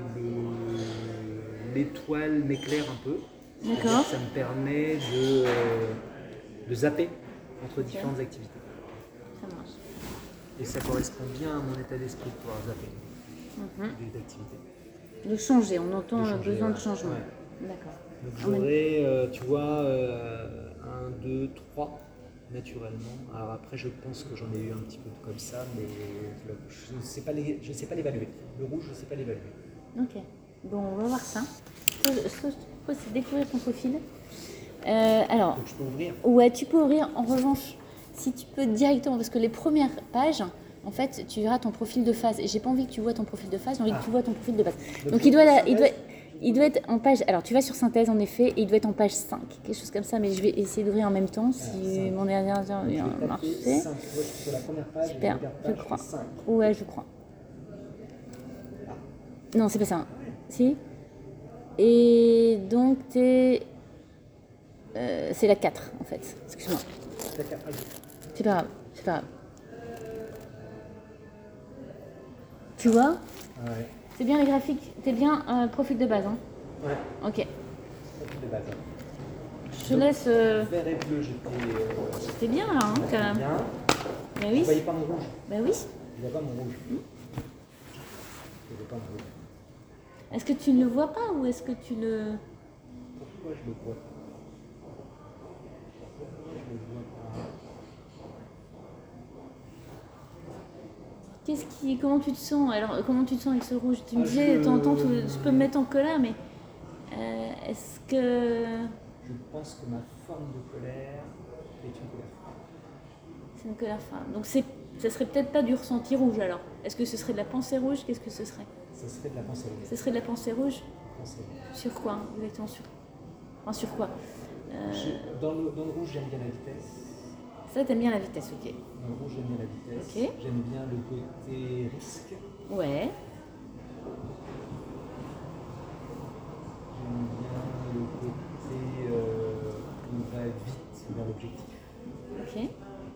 l'étoile m'éclaire un peu. D'accord. Ça me permet de zapper entre différentes activités. Ça marche. Et ça correspond bien à mon état d'esprit de pouvoir zapper des activités. De changer, on entend De le changer, besoin de ouais. changement. Ouais. D'accord. Donc j'aurais, tu vois, 1, 2, 3 naturellement. Alors après, je pense que j'en ai eu un petit peu comme ça, mais je ne sais pas l'évaluer. Le rouge, je ne sais pas l'évaluer. Ok. Bon, on va voir ça. Ce que je te propose, c'est de découvrir ton profil. Alors, Donc je peux ouvrir. ouais, tu peux ouvrir. En revanche, si tu peux directement, parce que les premières pages, en fait, tu verras ton profil de phase. Et j'ai pas envie que tu vois ton profil de phase, j'ai envie que tu vois ton profil de base. Donc il doit être en page. Alors tu vas sur synthèse en effet, et il doit être en page 5, quelque chose comme ça. Mais je vais essayer d'ouvrir en même temps si mon dernier vient marcher. Sur la première page, Super, je crois. Ouais, je crois. Non, c'est pas ça. Si. Et donc c'est la 4 en fait. Excuse-moi. C'est pas grave, c'est pas grave. Tu vois? Ouais. C'est bien les graphiques, t'es bien profil de base, hein? Ouais. Ok. Profil de base. Je te laisse. Vert et bleu, T'es bien là, hein, quand même. bien. Bah oui. Vous voyez pas mon rouge? Bah oui. Je vois pas mon rouge. Je vois pas mon rouge. Est-ce que tu ne le vois pas ou est-ce que tu le. Pourquoi je le vois pas? Comment tu te sens? Alors, comment tu te sens avec ce rouge? Tu me disais, de temps en temps, je peux me mettre en colère, mais est-ce que. Je pense que ma forme de colère est une colère froide. C'est une colère froide. Donc, ça serait peut-être pas du ressenti rouge alors. Est-ce que ce serait de la pensée rouge? Qu'est-ce que ce serait? Ça serait de la pensée rouge. Ce serait de la pensée rouge? Pensée rouge. Sur quoi exactement? Enfin, sur quoi? Dans le rouge, j'aime bien la vitesse. Ça, t'aimes bien la vitesse, ok. Dans le rouge, j'aime bien la vitesse. Ok. J'aime bien le côté risque. Ouais. J'aime bien le côté on va vite vers l'objectif. Ok.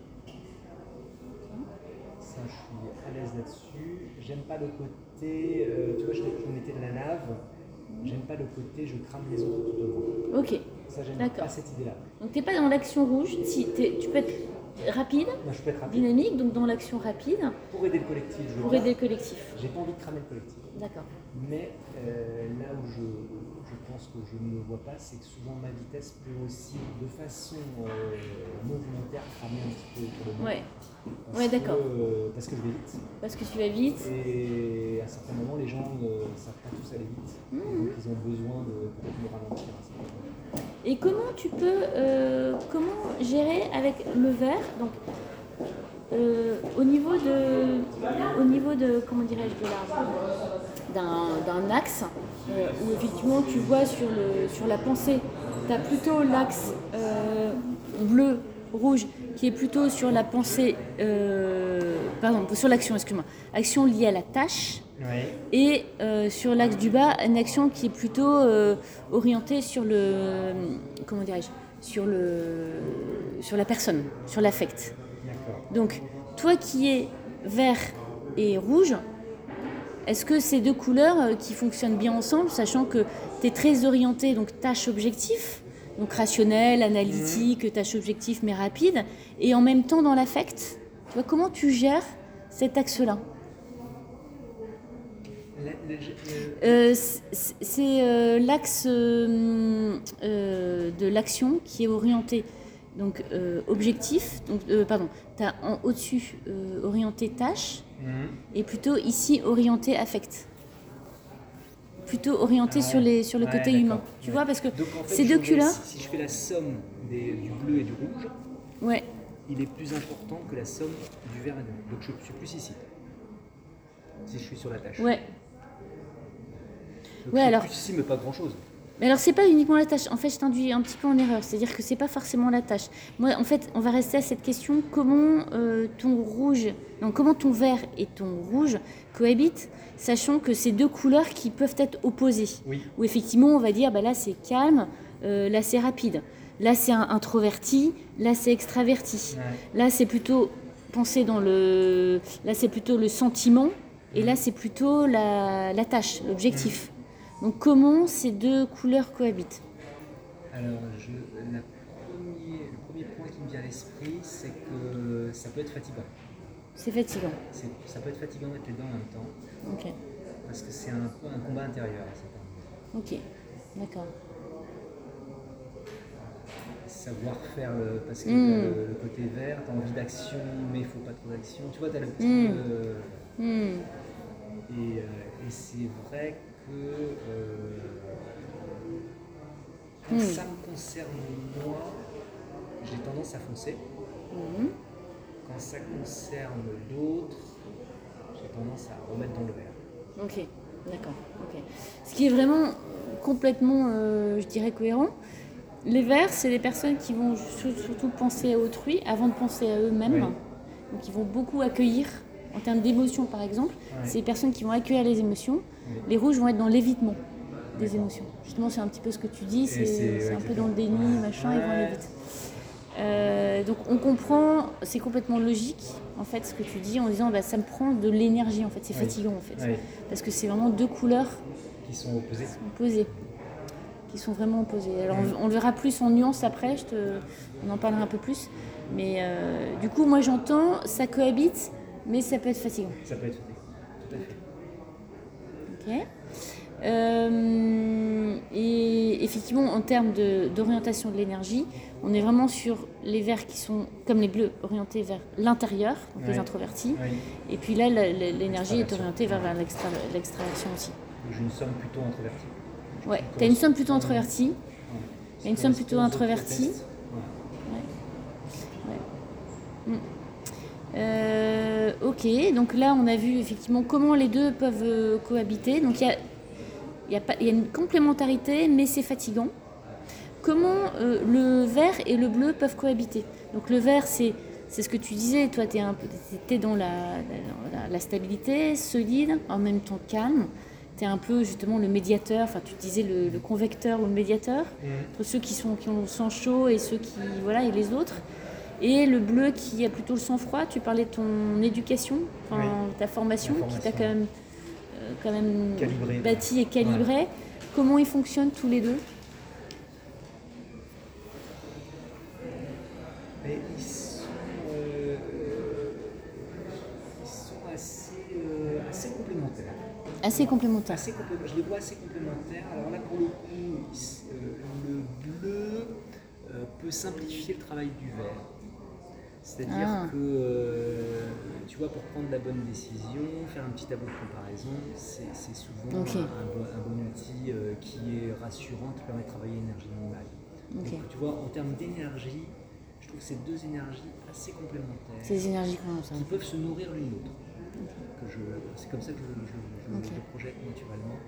Ça, je suis à l'aise là-dessus. J'aime pas le côté, tu vois, je mettais de la lave. J'aime pas le côté je crame les autres tout devant. Ok. Ça, j'aime D'accord. pas cette idée-là. Donc t'es pas dans l'action rouge, tu peux être rapide, Non, je peux être rapide. dynamique, donc dans l'action rapide, Pour aider le collectif, je pour veux aider bien. le collectif. J'ai pas envie de cramer le collectif. D'accord. Mais là où je pense que je ne le vois pas, c'est que souvent ma vitesse peut aussi, de façon non volontaire, cramer un petit peu autour de moi. Ouais. Ouais, d'accord. Parce que je vais vite. Parce que tu vas vite. Et à certains moments, les gens ne savent pas tous aller vite. Donc ils ont besoin de peut-être me ralentir à certains moments. Et comment tu peux, comment gérer avec le vert, donc au niveau de comment dirais-je, d'un axe où effectivement tu vois sur la pensée, tu as plutôt l'axe bleu, rouge qui est plutôt sur la pensée, sur l'action, excuse-moi, action liée à la tâche. Ouais. Et sur l'axe du bas, une action qui est plutôt orientée sur sur la personne, sur l'affect. D'accord. Donc, toi qui es vert et rouge, est-ce que ces deux couleurs qui fonctionnent bien ensemble, sachant que tu es très orienté, donc tâche-objectif, donc rationnel, analytique, tâche-objectif mais rapide, et en même temps dans l'affect, tu vois, comment tu gères cet axe-là? C'est l'axe de l'action qui est orienté donc objectif, donc tu as au-dessus orienté tâche et plutôt ici orienté affect. Plutôt orienté sur le côté humain. Tu vois, parce que donc, en fait, ces deux culs-là. Si je fais la somme du bleu et du rouge, ouais. Il est plus important que la somme du vert et du rouge. Donc je suis plus ici. Si je suis sur la tâche. Ouais. Donc Ouais, je suis alors. plus ici, mais pas grand-chose. Mais alors, c'est pas uniquement la tâche. En fait, je t'induis un petit peu en erreur. C'est-à-dire que c'est pas forcément la tâche. Moi, en fait, on va rester à cette question comment comment ton vert et ton rouge cohabitent, sachant que c'est deux couleurs qui peuvent être opposées. Oui. Où effectivement, on va dire, bah là, c'est calme, là, c'est rapide. Là, c'est introverti, là, c'est extraverti. Ouais. Là, c'est plutôt penser là, c'est plutôt le sentiment, et là, c'est plutôt la tâche, l'objectif. Donc comment ces deux couleurs cohabitent? Alors, le premier point qui me vient à l'esprit, c'est que ça peut être fatigant. C'est fatigant. Ça peut être fatigant d'être les deux en même temps, Ok. parce que c'est un peu un combat intérieur à certains moments. Ok. D'accord. Savoir faire parce que t'as le côté vert, t'as envie d'action, mais il faut pas trop d'action. Tu vois, t'as le petit. Et c'est vrai que quand ça me concerne moi, j'ai tendance à foncer. Quand ça concerne d'autres, j'ai tendance à remettre dans le vert. Ok. D'accord. Ok. Ce qui est vraiment complètement, je dirais, cohérent. Les verts, c'est les personnes qui vont surtout penser à autrui avant de penser à eux-mêmes. Oui. Donc, ils vont beaucoup accueillir, en termes d'émotions par exemple. Ouais. C'est les personnes qui vont accueillir les émotions. Oui. Les rouges vont être dans l'évitement des émotions. Justement, c'est un petit peu ce que tu dis, c'est un peu dans le déni, machin, ils vont aller vite. Donc, on comprend, c'est complètement logique, en fait, ce que tu dis, en disant, bah, ça me prend de l'énergie, en fait, c'est fatigant, en fait. Parce que c'est vraiment deux couleurs qui sont opposées. Qui sont vraiment opposés. Alors on le verra plus en nuance après, on en parlera un peu plus. Mais du coup, moi j'entends, ça cohabite, mais ça peut être fatigant. Ça peut être fatigant, tout à fait. Ok. Et effectivement, en termes d'orientation de l'énergie, on est vraiment sur les verts qui sont, comme les bleus, orientés vers l'intérieur, donc les introvertis. Et puis là, l'énergie est orientée vers l'extraversion aussi. J'ai une somme plutôt introvertie. Ouais, tu as une somme plutôt introvertie. Ok, donc là on a vu effectivement comment les deux peuvent cohabiter. Donc il y a une complémentarité, mais c'est fatigant. Comment le vert et le bleu peuvent cohabiter? Donc le vert, c'est ce que tu disais, toi tu es dans la stabilité, solide, en même temps calme. Tu es un peu justement le médiateur, enfin tu disais le convecteur ou le médiateur, entre ceux qui ont le sang chaud et ceux qui, voilà, et les autres. Et le bleu qui a plutôt le sang-froid. Tu parlais de ton éducation, ta formation qui t'a quand même calibré, bâti et calibré. Comment ils fonctionnent tous les deux? Mais ils sont assez complémentaires. Je les vois assez complémentaires. Alors là, pour le coup, le bleu peut simplifier le travail du vert. C'est-à-dire que, tu vois, pour prendre la bonne décision, faire un petit tableau de comparaison, c'est souvent un bon outil qui est rassurant, qui permet de travailler l'énergie minimale. Donc, tu vois, en termes d'énergie, je trouve que c'est deux énergies assez complémentaires. Ces énergies complémentaires. Qui peuvent se nourrir l'une l'autre. C'est comme ça que je le projette naturellement.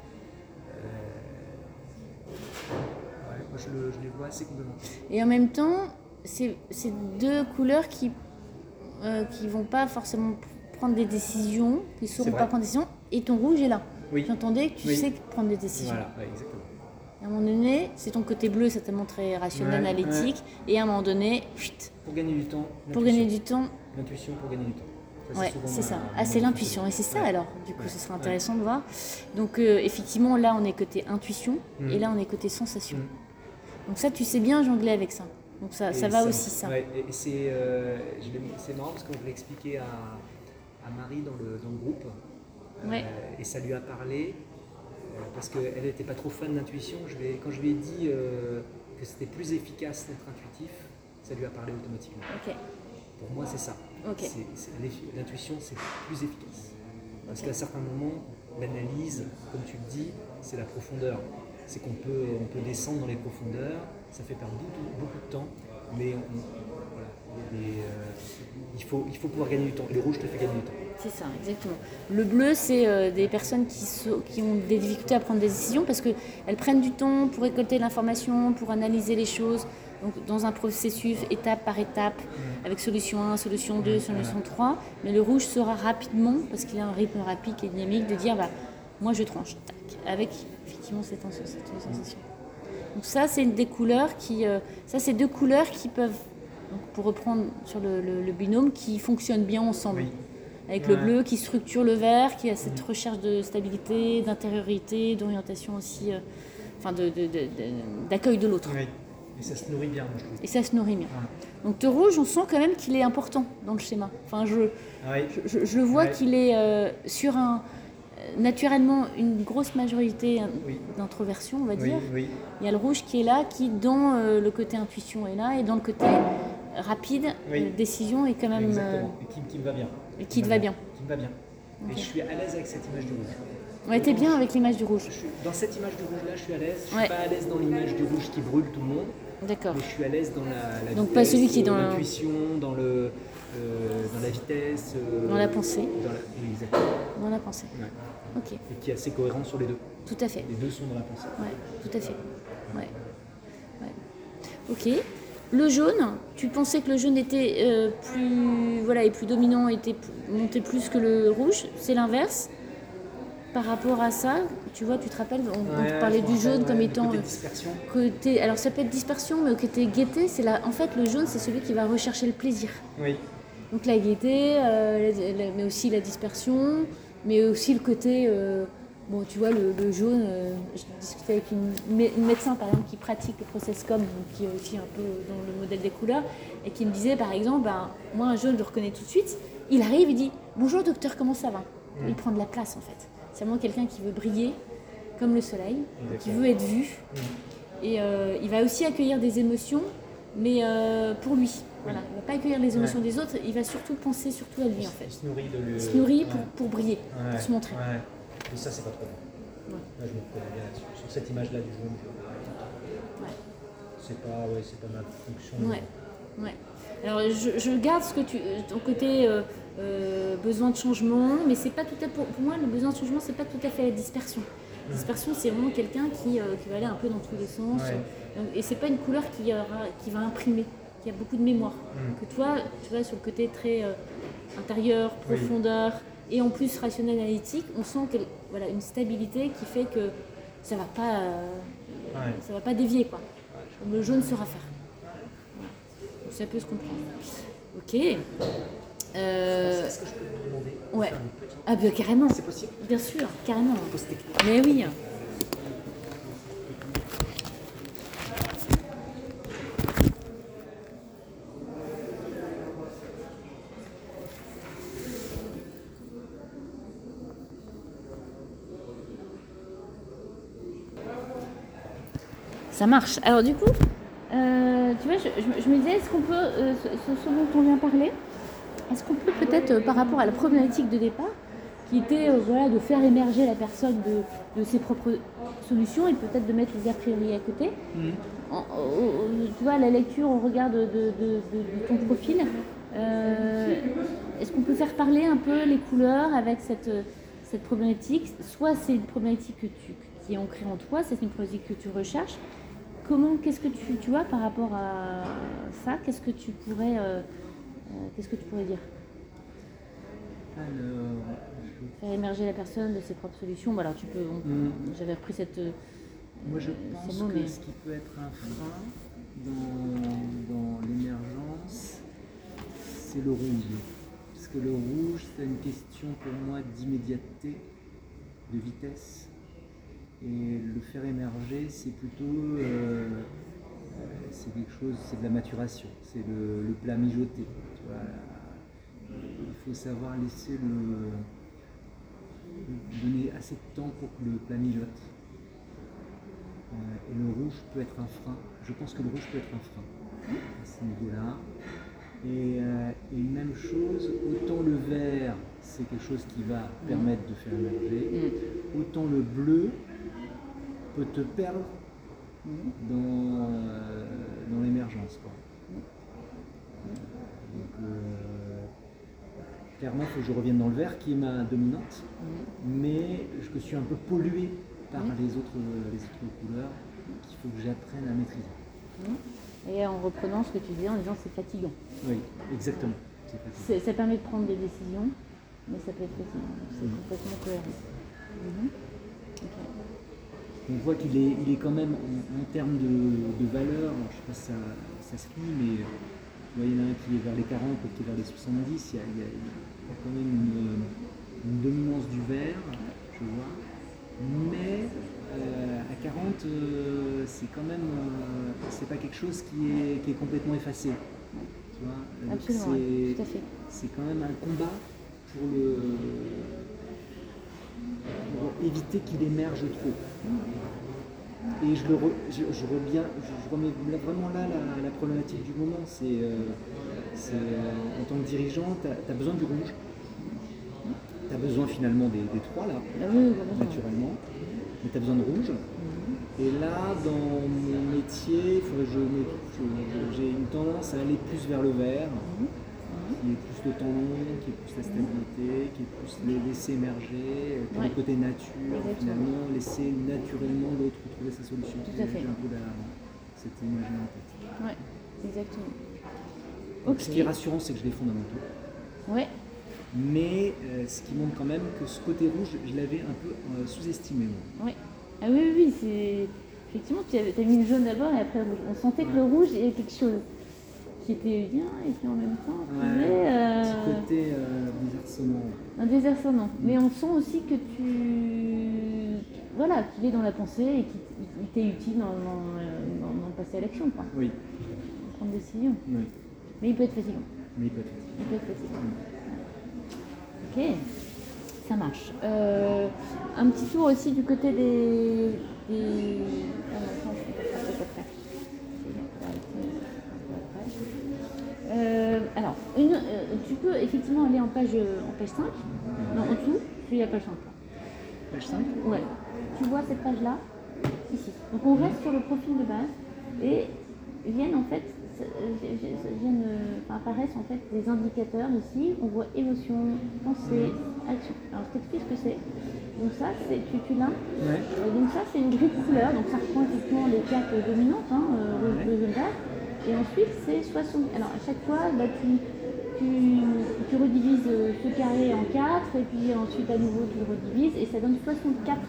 Moi je les vois assez complémentaires. Et en même temps, c'est deux couleurs qui vont pas forcément prendre des décisions, qui ne sauront pas prendre des décisions, et ton rouge est là. Oui. J'entendais que tu sais prendre des décisions. Voilà, exactement. À un moment donné, c'est ton côté bleu, certainement très rationnel, analytique, et à un moment donné, pour gagner du temps. L'intuition pour gagner du temps. C'est ça. C'est l'intuition. Et c'est ça alors, du coup, ce sera intéressant de voir. Donc, effectivement, là, on est côté intuition, et là, on est côté sensation. Donc ça, tu sais bien jongler avec ça. Donc ça va aussi, ça. Ouais, et c'est marrant parce que je l'ai expliqué à Marie dans le groupe, et ça lui a parlé, parce qu'elle n'était pas trop fan d'intuition. Quand je lui ai dit que c'était plus efficace d'être intuitif, ça lui a parlé automatiquement. Okay. Pour moi, c'est ça. Okay. L'intuition, c'est plus efficace. Parce qu'à certains moments, l'analyse, comme tu le dis, c'est la profondeur. C'est qu'on peut descendre dans les profondeurs, ça fait perdre beaucoup de temps. Mais voilà, il faut pouvoir gagner du temps. Et le rouge te fait gagner du temps. C'est ça, exactement. Le bleu, c'est des personnes qui ont des difficultés à prendre des décisions parce qu'elles prennent du temps pour récolter l'information, pour analyser les choses, donc dans un processus étape par étape, avec solution 1, solution 2, solution 3. Mais le rouge sera rapidement, parce qu'il a un rythme rapide et dynamique, de dire moi je tranche, tac, avec effectivement cette sensation. Donc ça, c'est des couleurs c'est deux couleurs qui peuvent, donc pour reprendre sur le binôme, qui fonctionnent bien ensemble. Oui. Avec le bleu qui structure le vert, qui a cette recherche de stabilité, d'intériorité, d'orientation aussi, d'accueil de l'autre. Oui. Et ça se nourrit bien, moi, je trouve. Et ça se nourrit bien. Ouais. Donc le rouge, on sent quand même qu'il est important dans le schéma. Enfin, je vois qu'il est sur naturellement une grosse majorité d'introversion, on va dire. Oui. Il y a le rouge qui est là, qui dans le côté intuition est là, et dans le côté rapide, décision est quand même... Exactement, et qui me va bien. Et qui te va bien. Qui me va bien. Okay. Et je suis à l'aise avec cette image du rouge. Ouais, t'es bien avec l'image du rouge. Dans cette image du rouge là, je suis à l'aise. Je suis pas à l'aise dans l'image du rouge qui brûle tout le monde. D'accord. Mais je suis à l'aise dans la donc vitesse, pas celui qui est dans l'intuition, dans la vitesse. Dans la pensée. Oui, exactement. Dans la pensée. Ouais. Ok. Et qui est assez cohérent sur les deux. Tout à fait. Les deux sont dans la pensée. Ouais, tout à fait. Ouais. Ok. Le jaune, tu pensais que le jaune était plus dominant, montait plus que le rouge. C'est l'inverse. Par rapport à ça, tu vois, tu te rappelles, on parlait du jaune comme étant côté alors ça peut être dispersion, mais côté gaieté, en fait le jaune c'est celui qui va rechercher le plaisir. Oui. Donc la gaieté, mais aussi la dispersion, mais aussi le côté tu vois, le jaune, je discutais avec une médecin par exemple qui pratique le process com, donc qui est aussi un peu dans le modèle des couleurs, et qui me disait par exemple, moi un jaune je le reconnais tout de suite, il arrive, il dit bonjour docteur, comment ça va ? Il prend de la place en fait. C'est vraiment quelqu'un qui veut briller comme le soleil, qui veut être vu, et il va aussi accueillir des émotions, mais pour lui. Voilà. Il ne va pas accueillir les émotions des autres, il va surtout penser à lui en fait. Il se nourrit de lui. Il se nourrit pour briller, pour se montrer. Ouais. Et ça, c'est pas trop bon. Là, je me reconnais bien là-dessus. Sur cette image-là du jaune, c'est pas ma fonction. Ouais. Alors, je garde ton côté besoin de changement, mais c'est pas tout à fait, pour moi, le besoin de changement, c'est pas tout à fait la dispersion. La dispersion, c'est vraiment quelqu'un qui va aller un peu dans tous les sens. Et c'est pas une couleur qui va imprimer, qui a beaucoup de mémoire. Que toi, tu vois, sur le côté très intérieur, profondeur, et en plus rationnel analytique, on sent une stabilité qui fait que ça va pas dévier, quoi. Le jaune saura faire. Donc ça peut se comprendre. Ok. Est-ce que je peux te demander de faire une petite... carrément. C'est possible ? Bien sûr, carrément. Mais oui. Ça marche. Alors du coup, tu vois, je me disais, est-ce qu'on peut, ce dont on vient parler, est-ce qu'on peut peut-être, par rapport à la problématique de départ, qui était de faire émerger la personne de ses propres solutions et peut-être de mettre les a priori à côté. Tu vois, à la lecture, au regard de ton profil, est-ce qu'on peut faire parler un peu les couleurs avec cette problématique ? Soit c'est une problématique qui est ancrée en toi, c'est une problématique que tu recherches. Qu'est-ce que tu vois par rapport à ça ? Qu'est-ce que tu pourrais dire ? Alors, faire émerger la personne de ses propres solutions. Voilà, tu peux. J'avais repris cette. Moi, je pense que ce qui peut être un frein dans l'émergence, c'est le rouge. Parce que le rouge, c'est une question pour moi d'immédiateté, de vitesse. Et le faire émerger, c'est plutôt c'est quelque chose, c'est de la maturation, c'est le plat mijoté. Tu vois, il faut savoir donner assez de temps pour que le plat mijote. Et le rouge peut être un frein. Je pense que le rouge peut être un frein à ce niveau-là. Et même chose, autant le vert, c'est quelque chose qui va permettre de faire émerger, autant le bleu peut te perdre dans l'émergence, quoi. clairement, il faut que je revienne dans le vert, qui est ma dominante, mais je me suis un peu pollué par les autres couleurs qu'il faut que j'apprenne à maîtriser. Et en reprenant ce que tu disais en disant c'est fatigant. Oui, exactement. Ça permet de prendre des décisions, mais ça peut être fatigant. C'est complètement cohérent. Okay. On voit qu'il est quand même, en termes de valeur, je ne sais pas si ça se lit, mais il y en a un qui est vers les 40, l'autre qui est vers les 70, il y a quand même une dominance du vert, je vois. Mais à 40, c'est quand même, c'est pas quelque chose qui est complètement effacé. Tu vois. Absolument, tout à fait. C'est quand même un combat pour éviter qu'il émerge trop. Et je remets vraiment là la problématique du moment. C'est en tant que dirigeant, tu as besoin du rouge. Tu as besoin finalement des trois là, naturellement. Mais tu as besoin de rouge. Et là, dans mon métier, j'ai une tendance à aller plus vers le vert, qui est plus le temps long, qui est plus la stabilité, qui est plus les laisser émerger, le côté nature, finalement, laisser naturellement l'autre trouver sa solution. Tout à fait. J'ai un peu cette image-là en tête. Oui, exactement. Donc, ce qui est rassurant, c'est que je les fondamentaux. Oui. Mais ce qui montre quand même que ce côté rouge, je l'avais un peu sous-estimé. Oui. Ah oui, c'est... Effectivement, tu as mis le jaune d'abord et après le rouge. On sentait que le rouge, il y avait quelque chose qui était bien et puis en même temps, un petit côté désarçonnant. Un désarçonnant. Mais on sent aussi que qu'il est dans la pensée et qu'il t'est utile dans passer à l'action, quoi. Oui. Prendre des décisions. Oui. Mais il peut être fatigant. Ok. Ça marche. Un petit tour aussi du côté des... Alors, tu peux effectivement aller en page 5. Non, en dessous, je suis à page 5. Page 5 ? Ouais. Tu vois cette page-là ? Ici. Donc on reste sur le profil de base et apparaissent en fait des indicateurs ici. On voit émotion, pensée, action. Alors je t'explique ce que c'est. Donc ça, tu l'as. Ouais. Donc ça, c'est une grille de couleurs. Donc ça reprend effectivement les 4 dominantes, rouge, bleu, jaune, vert. Et ensuite, c'est 60. Alors à chaque fois, tu redivises ce carré en 4 et puis ensuite à nouveau tu le redivises et ça donne 64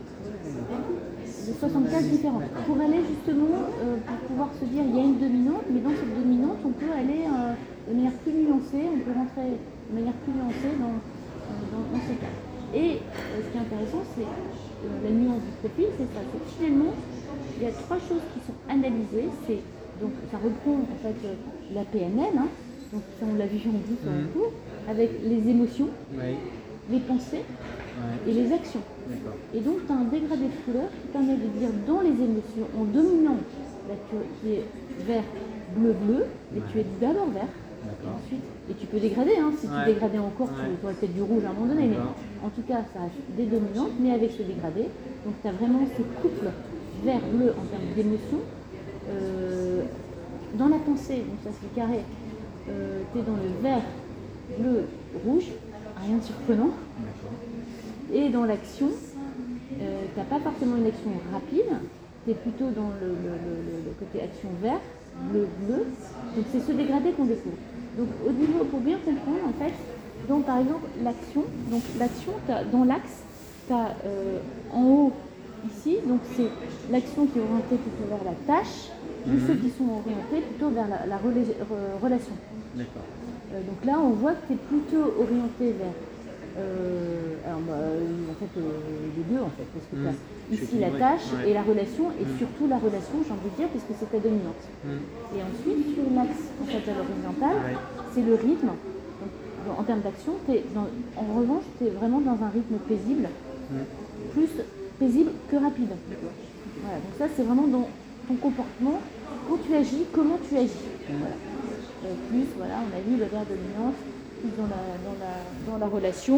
différentes. Pour aller justement, pour pouvoir se dire il y a une dominante, mais dans cette dominante on peut aller de manière plus nuancée, on peut rentrer de manière plus nuancée dans ces cas. Et ce qui est intéressant, c'est la nuance du profil, c'est ça. C'est finalement, il y a 3 choses qui sont analysées. Donc ça reprend en fait la PNL, donc on l'a vu en boucle en cours, avec les émotions, les pensées et les actions. D'accord. Et donc tu as un dégradé de couleur qui permet de dire dans les émotions, en dominant, qui est vert, bleu, bleu, et tu es d'abord vert. Ensuite, et tu peux dégrader, si tu dégradais encore, tu aurais peut-être du rouge à un moment donné, mais en tout cas ça reste des dominantes, mais avec ce dégradé. Donc tu as vraiment ces couples vert-bleu en termes d'émotion. Dans la pensée, donc ça c'est carré, tu es dans le vert, bleu, rouge, rien de surprenant. Et dans l'action, tu n'as pas forcément une action rapide, tu es plutôt dans le côté action vert, bleu, bleu. Donc c'est ce dégradé qu'on découvre. Donc au niveau, pour bien comprendre en fait, donc par exemple l'action, dans l'axe, tu as en haut ici, donc c'est l'action qui est orientée plutôt vers la tâche, ou ceux qui sont orientés plutôt vers la relation. D'accord. Donc là on voit que tu es plutôt orienté vers les deux en fait, parce que tu as ici la tâche et la relation, et surtout la relation, j'ai envie de dire, puisque c'est ta dominante. Et ensuite, sur l'axe en fait, à l'horizontale, c'est le rythme. Donc, en termes d'action, en revanche, tu es vraiment dans un rythme paisible, plus paisible que rapide. Voilà, donc ça, c'est vraiment dans ton comportement, quand tu agis, comment tu agis. Voilà. Plus, voilà, on a vu le vert dominance, plus dans la relation,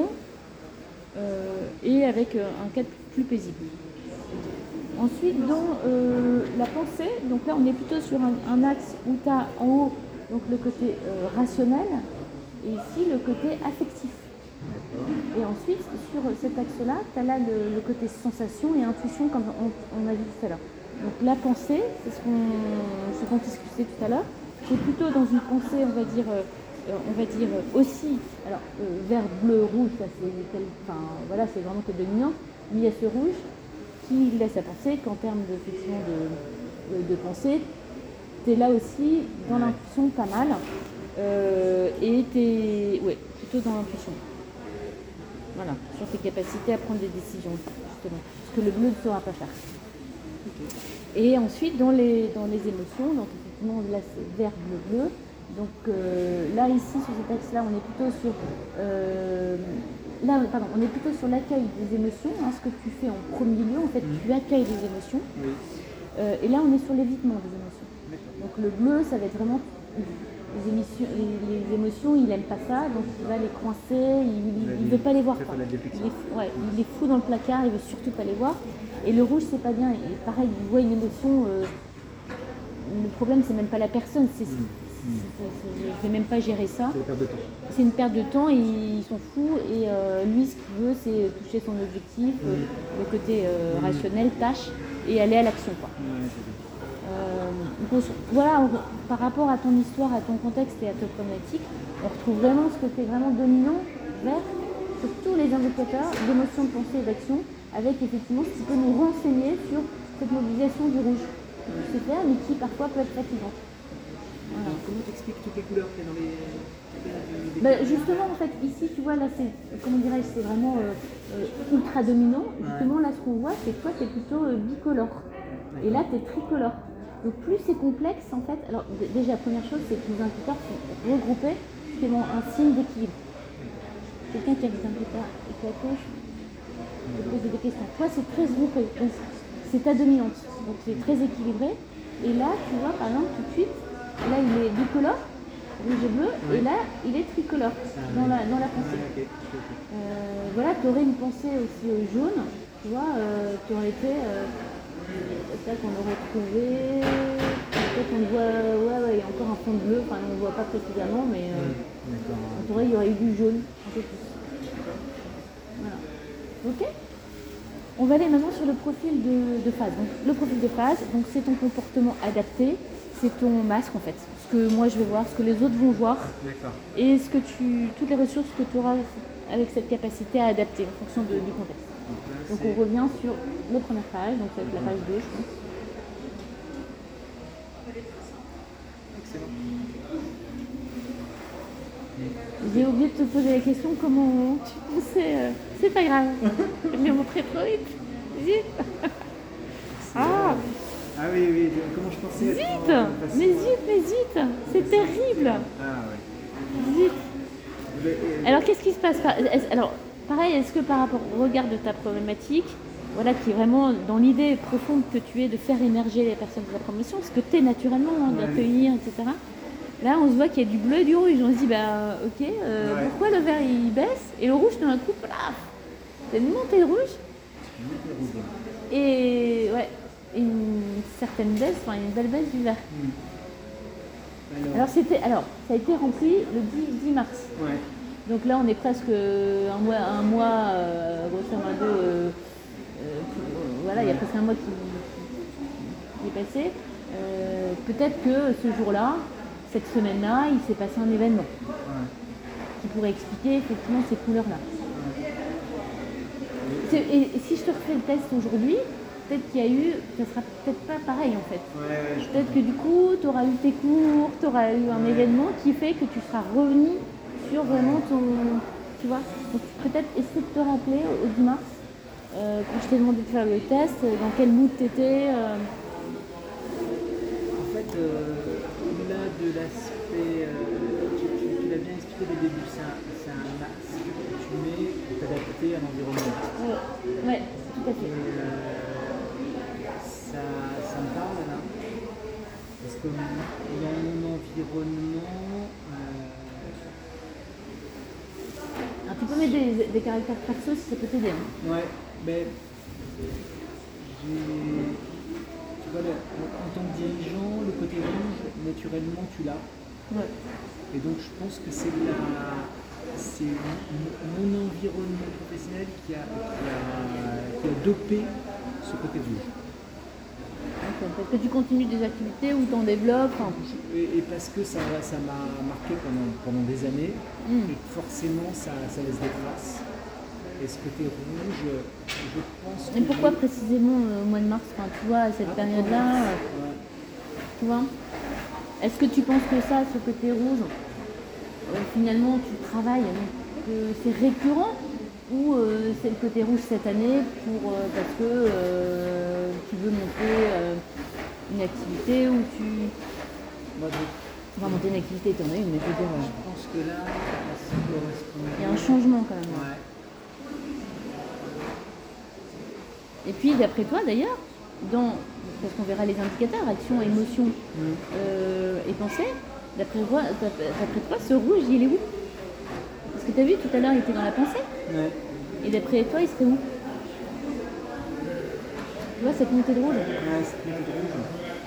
et avec un cadre plus paisible. Ensuite, dans la pensée, donc là on est plutôt sur un axe où tu as en haut donc, le côté rationnel, et ici le côté affectif. Et ensuite, sur cet axe-là, tu as là le côté sensation et intuition, comme on a vu tout à l'heure. Donc la pensée, c'est ce qu'on discutait tout à l'heure. C'est plutôt dans une pensée, on va dire aussi, alors vert, bleu, rouge, ça voilà, c'est vraiment que dominant. Mais il y a ce rouge qui laisse à penser qu'en termes de pensée, tu es là aussi dans l'intuition pas mal. Et tu es plutôt dans l'intuition. Voilà, sur tes capacités à prendre des décisions, justement. Ce que le bleu ne saura pas faire. Okay. Et ensuite, dans les émotions, donc effectivement, là c'est vert, bleu, bleu. Donc là, ici, sur cet axe-là, on est plutôt sur on est plutôt sur l'accueil des émotions, hein, ce que tu fais en premier lieu, en fait, tu accueilles les émotions. Oui. Et là, on est sur l'évitement des émotions. Donc le bleu, ça va être vraiment les émotions, il n'aime pas ça, donc il va les coincer, il ne veut pas les voir. Il est fou dans le placard, il ne veut surtout pas les voir. Et le rouge, c'est pas bien. Et pareil, il voit une émotion. Le problème, c'est même pas la personne, je ne vais même pas gérer ça. C'est une perte de temps. C'est une perte de temps, et ils sont fous. Et lui, ce qu'il veut, c'est toucher son objectif, le côté rationnel, tâche, et aller à l'action, quoi. Voilà, par rapport à ton histoire, à ton contexte et à ta problématique, on retrouve vraiment ce côté vraiment dominant, vert, sur tous les indicateurs d'émotion, de pensée et d'action, avec effectivement ce qui peut nous renseigner sur cette mobilisation du rouge. C'est clair, mais qui parfois peut être fatigante. Voilà. Comment t'expliques toutes les couleurs qu'il y a dans les... Justement, en fait, ici, tu vois, là, c'est vraiment ultra dominant. Justement, là, ce qu'on voit, c'est que toi, tu es plutôt bicolore. Et là, tu es tricolore. Donc plus c'est complexe, en fait, alors déjà, première chose, c'est que les indicateurs sont regroupés selon un signe d'équilibre. Quelqu'un qui a des indicateurs éclatés, je vais poser des questions. Toi, c'est très groupé, donc c'est ta dominante, donc c'est très équilibré. Et là, tu vois, par exemple, tout de suite, là, il est bicolore, rouge et bleu, et là, il est tricolore dans la pensée. Voilà, tu aurais une pensée aussi jaune, tu vois, tu aurais été... peut-être qu'on aurait trouvé, peut-être on voit, il y a encore un fond bleu, enfin on ne voit pas précisément, mais il y aurait eu du jaune, un peu plus. Voilà. Ok. On va aller maintenant sur le profil de phase. Donc, le profil de phase, donc c'est ton comportement adapté, c'est ton masque en fait. Ce que moi je vais voir, ce que les autres vont voir, et toutes les ressources que tu auras avec cette capacité à adapter en fonction du contexte. Donc on revient sur la première page, donc c'est la page 2, je pense. Excellent. J'ai oublié de te poser la question, comment tu pensais, c'est pas grave, je l'ai montré trop vite. Zut. Ah oui, comment je pensais mais zut, c'est terrible. Ah ouais. Zut. Alors qu'est-ce qui se passe? Alors, pareil, est-ce que par rapport au regard de ta problématique, voilà, qui est vraiment dans l'idée profonde que tu es de faire émerger les personnes de la promotion, ce que tu es naturellement, d'accueillir, etc. Là, on se voit qu'il y a du bleu et du rouge. On se dit, pourquoi le vert il baisse et le rouge d'un coup, paf, c'est une montée de rouge. Et une certaine baisse, une belle baisse du vert. Alors, ça a été rempli le 10 mars. Ouais. Donc là, on est presque un mois grosso modo, voilà, il y a presque un mois qui est passé. Peut-être que ce jour-là, cette semaine-là, il s'est passé un événement qui pourrait expliquer effectivement ces couleurs-là. Et si je te refais le test aujourd'hui, peut-être ça sera peut-être pas pareil en fait. Peut-être que du coup, tu auras eu tes cours, tu auras eu un événement qui fait que tu seras revenu sur vraiment tu vois. Donc peut-être essayer de te rappeler au 10 mars, quand je t'ai demandé de faire le test, dans quel mood tu étais. En fait, au-delà de l'aspect, tu l'as bien expliqué dès le début, c'est un masque que tu mets pour t'adapter à l'environnement. Ouais, tout à fait. Ça me parle là, parce que dans mon environnement... Alors, tu peux mettre des caractères perso si ça peut t'aider. Hein. Ouais, mais tu vois, en tant que dirigeant, le côté rouge, naturellement, tu l'as. Ouais. Et donc je pense que c'est mon environnement professionnel qui a dopé ce côté rouge. Okay. Parce que tu continues des activités ou tu en développes. Et parce que ça m'a marqué pendant des années, et forcément ça laisse des traces. Et ce côté rouge, je pense que... Et pourquoi précisément au mois de mars, tu vois, à cette période-là tu vois? Est-ce que tu penses que ça, ce côté rouge, finalement tu travailles, que c'est récurrent ou c'est le côté rouge cette année parce que tu veux monter une activité ou tu... Enfin, monter une activité, tu en as une, mais je veux dire... Je pense que là, ça correspond... Il y a un changement quand même. Ouais. Et puis d'après toi d'ailleurs, parce qu'on verra les indicateurs, action, émotion et pensée, d'après toi, ce rouge, il est où? Parce que tu as vu tout à l'heure, il était dans la pensée. Ouais. Et d'après toi, il serait où? Tu vois cette montée de rouge? Ouais, cette montée de rouge.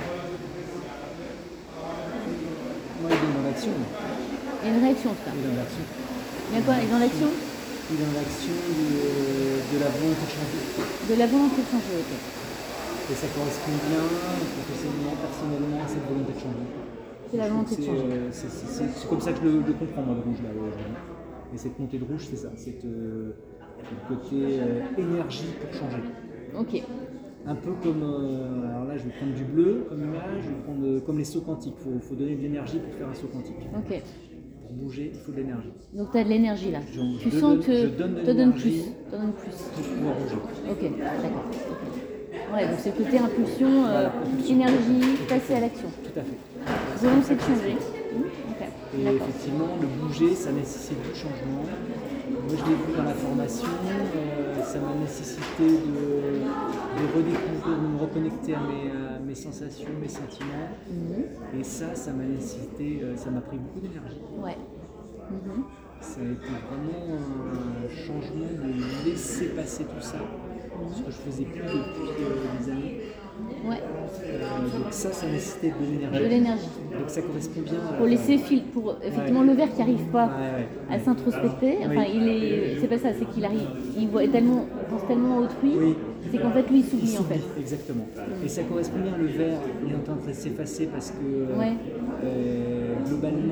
Moi, il est dans l'action. Il y a une réaction, ça. Il est dans l'action. Il y a quoi? Il est dans l'action? Il est dans l'action de la volonté de changer. De la volonté de changer, ok. Et ça correspond bien, professionnellement, personnellement, à cette volonté de changer. C'est la volonté de changer. C'est comme ça que je le comprends, moi, le rouge, là, aujourd'hui. Et cette montée de rouge, c'est ça. C'est le côté énergie pour changer. Ok. Un peu comme, alors là je vais prendre du bleu comme image, je vais prendre comme les sauts quantiques, il faut donner de l'énergie pour faire un saut quantique. Ok. Pour bouger, il faut de l'énergie. Donc tu as de l'énergie là. Tu je sens que tu donnes plus. Pour pouvoir bouger. Ok, d'accord. Ouais, donc c'est le côté impulsion, énergie, passer à l'action. Tout à fait. Volonté de changer. Okay. Et effectivement, le bouger, ça nécessite du changement. Moi, je l'ai vu dans la formation, ça m'a nécessité de redécouvrir, de me reconnecter à mes sensations, mes sentiments. Et ça m'a nécessité, ça m'a pris beaucoup d'énergie. Ouais. Ça a été vraiment un changement de laisser passer tout ça, ce que je faisais plus depuis des années. Ouais. Donc ça nécessitait de l'énergie. De l'énergie. Donc ça correspond bien à... Pour laisser fil, pour effectivement le verre qui n'arrive pas à s'introspecter, enfin c'est pas ça, c'est qu'il arrive, il pense tellement à autrui, c'est qu'en fait lui il s'oublie en fait. Exactement. Et ça correspond bien, le verre il est en train de s'effacer parce que globalement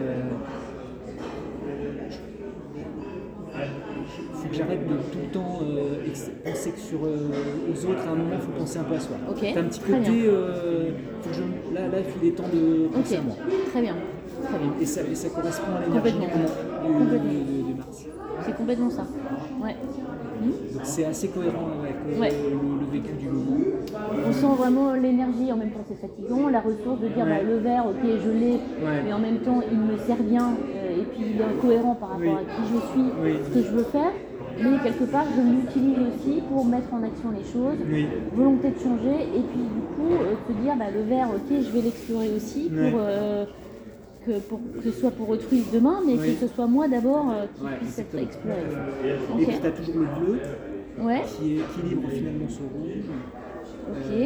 faut que j'arrête de tout le temps penser que aux autres, à un moment il faut penser un peu à soi. Okay. T'as un petit côté, là il est temps de penser à moi. Très bien. Et ça correspond à l'énergie de Mars. C'est complètement ça. Ouais. Donc c'est assez cohérent avec le vécu du moment. On sent vraiment l'énergie, en même temps c'est fatigant, la ressource de dire le verre, ok je l'ai, mais en même temps il me sert bien, et puis il est cohérent par rapport à qui je suis, ce que je veux faire, mais quelque part je l'utilise aussi pour mettre en action les choses, volonté de changer, et puis du coup se dire le verre, ok je vais l'explorer aussi que ce soit pour autrui demain, mais que ce soit moi d'abord qui puisse être exploré. Et puis tu as toujours le bleu qui équilibre finalement ce rouge, qui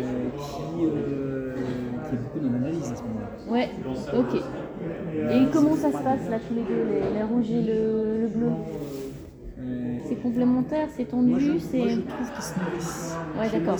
est beaucoup dans l'analyse à ce moment-là. Ouais, ok. Et comment ça se passe là tous les deux, les rouges et le bleu? C'est complémentaire, c'est tendu, moi, je trouve qu'ils se nourrissent. Ouais, d'accord.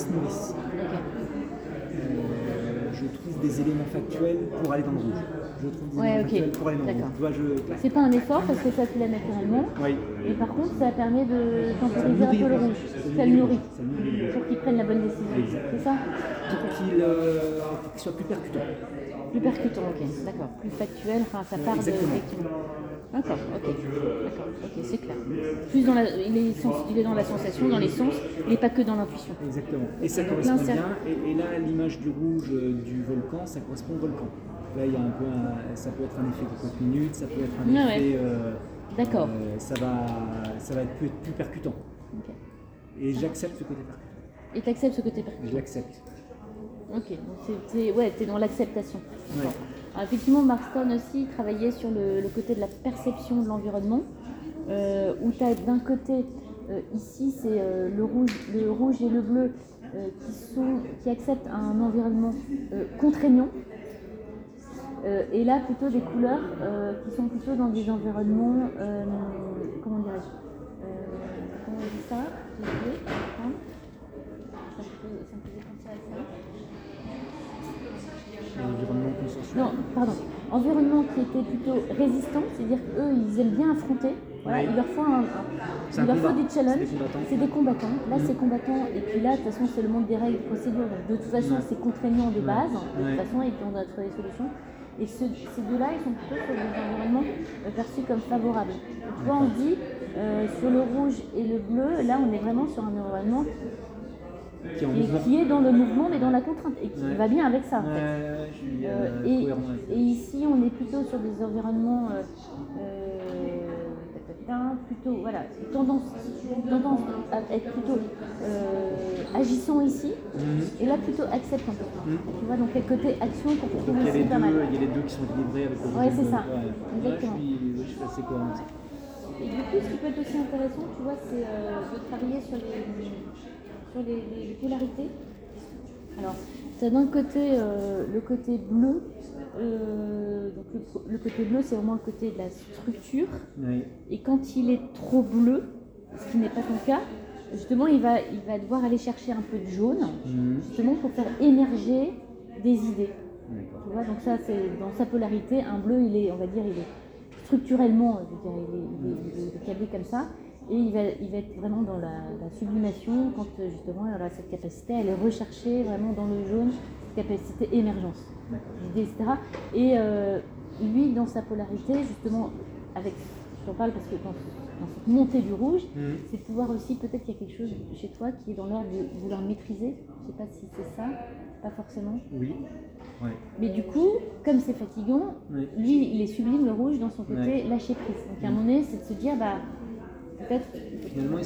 Je trouve des éléments factuels pour aller dans le rouge. Je trouve des éléments factuels pour aller dans le rouge. C'est pas un effort parce que ça se fait naturellement. Et par contre, ça permet de temporiser un peu le rouge. Ça le nourrit. Pour qu'il prenne la bonne décision. C'est ça? Pour qu'il soit plus percutant. Plus percutant, ok. D'accord. Plus factuel, enfin ça part effectivement. D'accord, ok, c'est clair. Plus il est dans la sensation, dans les sens, il n'est pas que dans l'intuition. Exactement. Et ça correspond bien. Et là, l'image du rouge du volcan, ça correspond au volcan. Là, il y a un peu ça peut être un effet de courte minute, ça peut être un effet. D'accord. Ça va être plus percutant. Okay. Et j'accepte ce côté percutant. Et tu acceptes ce côté percutant? Je l'accepte. Ok, donc t'es dans l'acceptation. Ouais. Alors, effectivement, Marston aussi travaillait sur le côté de la perception de l'environnement, où tu as d'un côté, ici c'est le rouge et le bleu qui acceptent un environnement contraignant, Et là, plutôt des couleurs qui sont plutôt dans des environnements, comment dirais-je, comment on dit ça? J'ai oublié, ça me faisait penser à ça. L'environnement consensuel. Non, pardon. Environnement qui était plutôt résistant, c'est-à-dire qu'eux, ils aiment bien affronter. Voilà, Oui. il leur faut, du challenge. C'est des combattants. Là, c'est combattants. Et puis là, de toute façon, c'est le monde des règles et procédures. Donc, de toute façon, c'est contraignant des bases. De toute façon, et puis on doit trouver des solutions. Et ces deux-là, ils sont plutôt sur des environnements perçus comme favorables. Donc, tu vois, on dit sur le rouge et le bleu, là, on est vraiment sur un environnement qui est dans le mouvement mais dans la contrainte et qui va bien avec ça. En fait. Et ici on est plutôt sur des environnements plutôt tendance à être plutôt agissant ici et là plutôt acceptant. Tu vois, donc quel côté action pour trouver aussi pas mal. Il y a les deux qui sont équilibrés avec le Ouais, c'est ça. Exactement. Je suis assez cohérent. Et du coup, ce qui peut être aussi intéressant, tu vois, c'est de travailler sur les polarités. Alors, tu as d'un côté le côté bleu. Donc le côté bleu, c'est vraiment le côté de la structure. Oui. Et quand il est trop bleu, ce qui n'est pas ton cas, justement, il va devoir aller chercher un peu de jaune, justement pour faire émerger des idées. Tu vois, donc ça, c'est dans sa polarité. Un bleu, il est structurellement, il est câblé comme ça. Et il va être vraiment dans la sublimation quand justement il aura cette capacité à aller rechercher vraiment dans le jaune cette capacité émergence d'idées, etc. Et lui, dans sa polarité, justement, je t'en parle parce que dans cette montée du rouge, c'est de pouvoir aussi, peut-être qu'il y a quelque chose chez toi qui est dans l'ordre de vouloir maîtriser. Je ne sais pas si c'est ça, pas forcément. Oui. Ouais. Mais du coup, comme c'est fatigant, lui, il est sublime, le rouge, dans son côté lâcher prise. Donc à un moment donné, c'est de se dire, peut-être. Finalement,